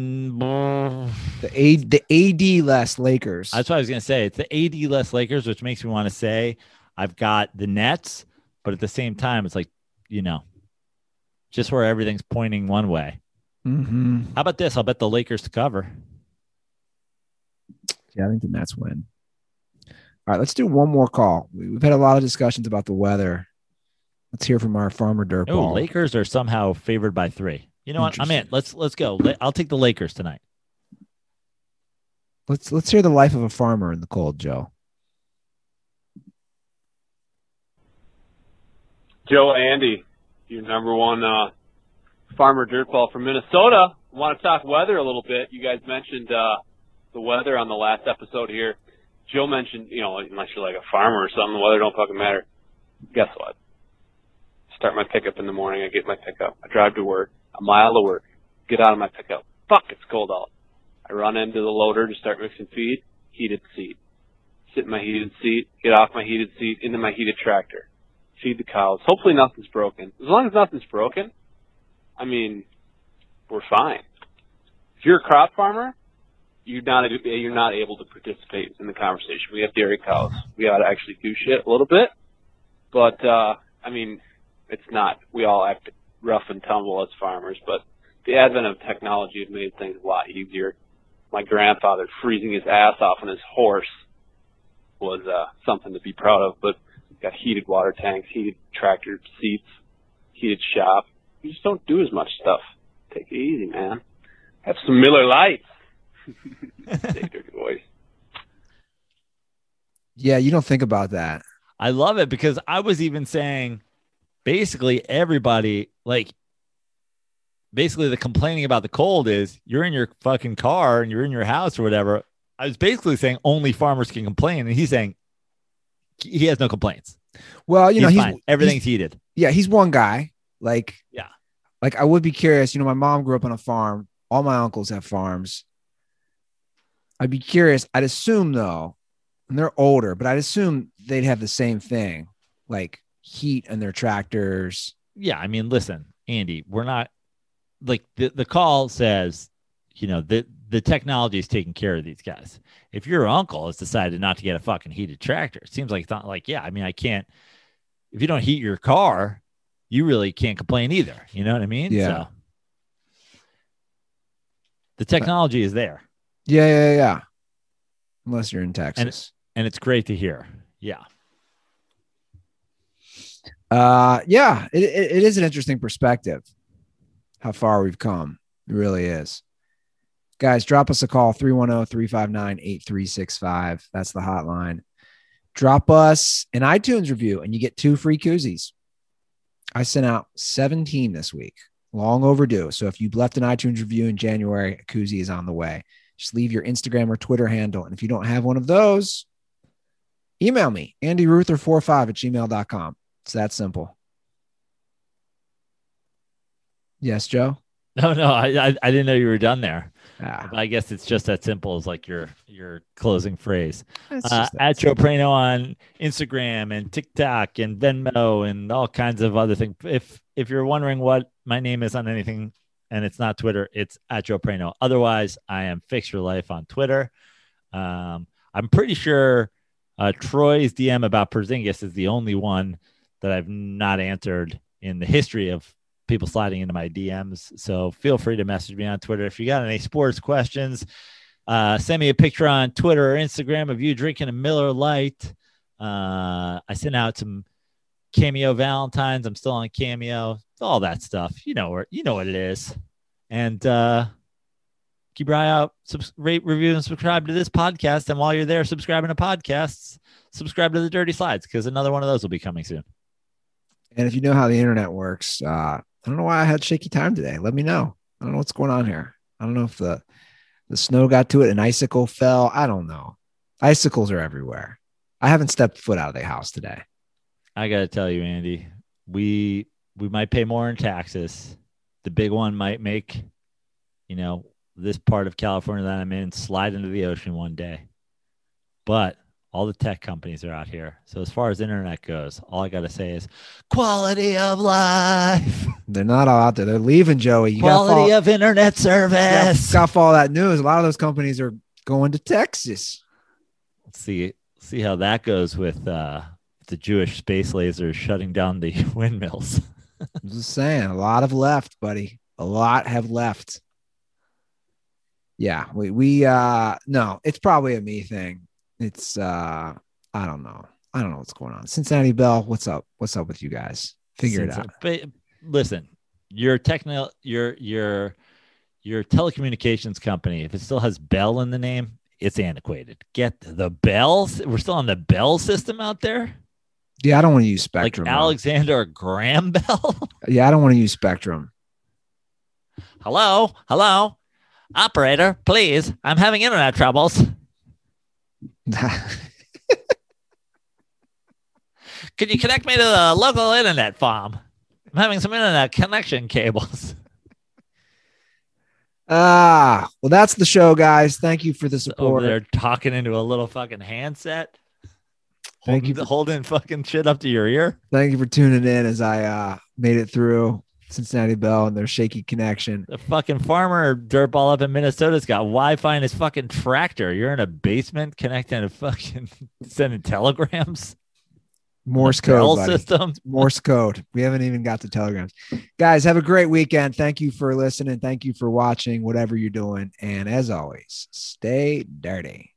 AD less Lakers. That's what I was going to say. It's the AD less Lakers, which makes me want to say I've got the Nets, but at the same time, it's like, just where everything's pointing one way. Mm-hmm. How about this? I'll bet the Lakers to cover. Yeah, I think the Nets win. All right, let's do one more call. We've had a lot of discussions about the weather. Let's hear from our farmer Dirtball. Lakers are somehow favored by 3. You know what? I'm in. Let's go. I'll take the Lakers tonight. Let's hear the life of a farmer in the cold, Joe. Joe, Andy, your number one farmer dirtball from Minnesota. I want to talk weather a little bit. You guys mentioned the weather on the last episode here. Joe mentioned, unless you're like a farmer or something, the weather don't fucking matter. Guess what? Start my pickup in the morning. I get my pickup. I drive to work, a mile to work, get out of my pickup. Fuck, it's cold out. I run into the loader to start mixing feed, heated seat. Sit in my heated seat, get off my heated seat, into my heated tractor. Feed the cows. Hopefully nothing's broken. As long as nothing's broken, we're fine. If you're a crop farmer, you're not able to participate in the conversation. We have dairy cows. We got to actually do shit a little bit. But, it's not. We all act rough and tumble as farmers, but the advent of technology has made things a lot easier. My grandfather freezing his ass off on his horse was something to be proud of, but got heated water tanks, heated tractor seats, heated shop. You just don't do as much stuff. Take it easy, man. Have some Miller Lights. Say dirty voice. Yeah, you don't think about that. I love it because I was even saying basically everybody, basically the complaining about the cold is you're in your fucking car and you're in your house or whatever. I was basically saying only farmers can complain. And he's saying he has no complaints. Well, he's fine. Everything's heated. Yeah, he's one guy. Yeah. I would be curious. My mom grew up on a farm. All my uncles have farms. I'd be curious. I'd assume, though, and they're older, but I'd assume they'd have the same thing, like heat in their tractors. Yeah, listen, Andy, we're not the call says, the technology is taking care of these guys. If your uncle has decided not to get a fucking heated tractor, it seems like it's not like, I can't. If you don't heat your car, you really can't complain either. You know what I mean? Yeah. So, the technology is there. Yeah. Unless you're in Texas. And it's great to hear. Yeah. Yeah, it is an interesting perspective how far we've come. It really is. Guys, drop us a call, 310-359-8365. That's the hotline. Drop us an iTunes review and you get 2 free koozies. I sent out 17 this week. Long overdue. So if you've left an iTunes review in January, a koozie is on the way. Just leave your Instagram or Twitter handle. And if you don't have one of those, email me, andyruther45@gmail.com. It's that simple. Yes, Joe? No, I didn't know you were done there. Ah, I guess it's just that simple as like your closing phrase. it's just that At Joe Prano on Instagram and TikTok and Venmo and all kinds of other things. If you're wondering what my name is on anything and it's not Twitter, it's at Joe Prano. Otherwise, I am Fix Your Life on Twitter. I'm pretty sure Troy's DM about Porzingis is the only one that I've not answered in the history of people sliding into my DMs. So feel free to message me on Twitter. If you got any sports questions, send me a picture on Twitter or Instagram of you drinking a Miller Lite. I sent out some Cameo Valentines. I'm still on Cameo, all that stuff. You know what it is. And keep your eye out, rate, review, and subscribe to this podcast. And while you're there subscribing to podcasts, subscribe to the Dirty Slides, because another one of those will be coming soon. And if you know how the internet works, I don't know why I had shaky time today. Let me know. I don't know what's going on here. I don't know if the snow got to it, an icicle fell. I don't know. Icicles are everywhere. I haven't stepped foot out of the house today. I got to tell you, Andy, we might pay more in taxes. The big one might make, this part of California that I'm in slide into the ocean one day. But all the tech companies are out here. So as far as internet goes, all I got to say is quality of life. They're not all out there. They're leaving, Joey. You quality of internet service. Got to follow that news. A lot of those companies are going to Texas. Let's see how that goes with the Jewish space lasers shutting down the windmills. I'm just saying, a lot have left, buddy. A lot have left. Yeah, we no, it's probably a me thing. It's I don't know. I don't know what's going on. Cincinnati Bell, what's up? What's up with you guys? Figure it out. But listen, your telecommunications company, if it still has Bell in the name, it's antiquated. Get the Bells. We're still on the Bell system out there. Yeah, I don't want to use Spectrum. Like Alexander Graham Bell. Yeah, I don't want to use Spectrum. Hello, operator, please. I'm having internet troubles. Could you connect me to the local internet farm? I'm having some internet connection cables. Well, that's the show, guys. Thank you for the support. Over there talking into a little fucking handset. Thank you for holding fucking shit up to your ear. Thank you for tuning in as I made it through Cincinnati Bell and their shaky connection. The fucking farmer dirtball up in Minnesota's got Wi-Fi in his fucking tractor. You're in a basement connecting to fucking sending telegrams. Morse code system. Morse code. We haven't even got to telegrams. Guys, have a great weekend. Thank you for listening. Thank you for watching, whatever you're doing. And as always, stay dirty.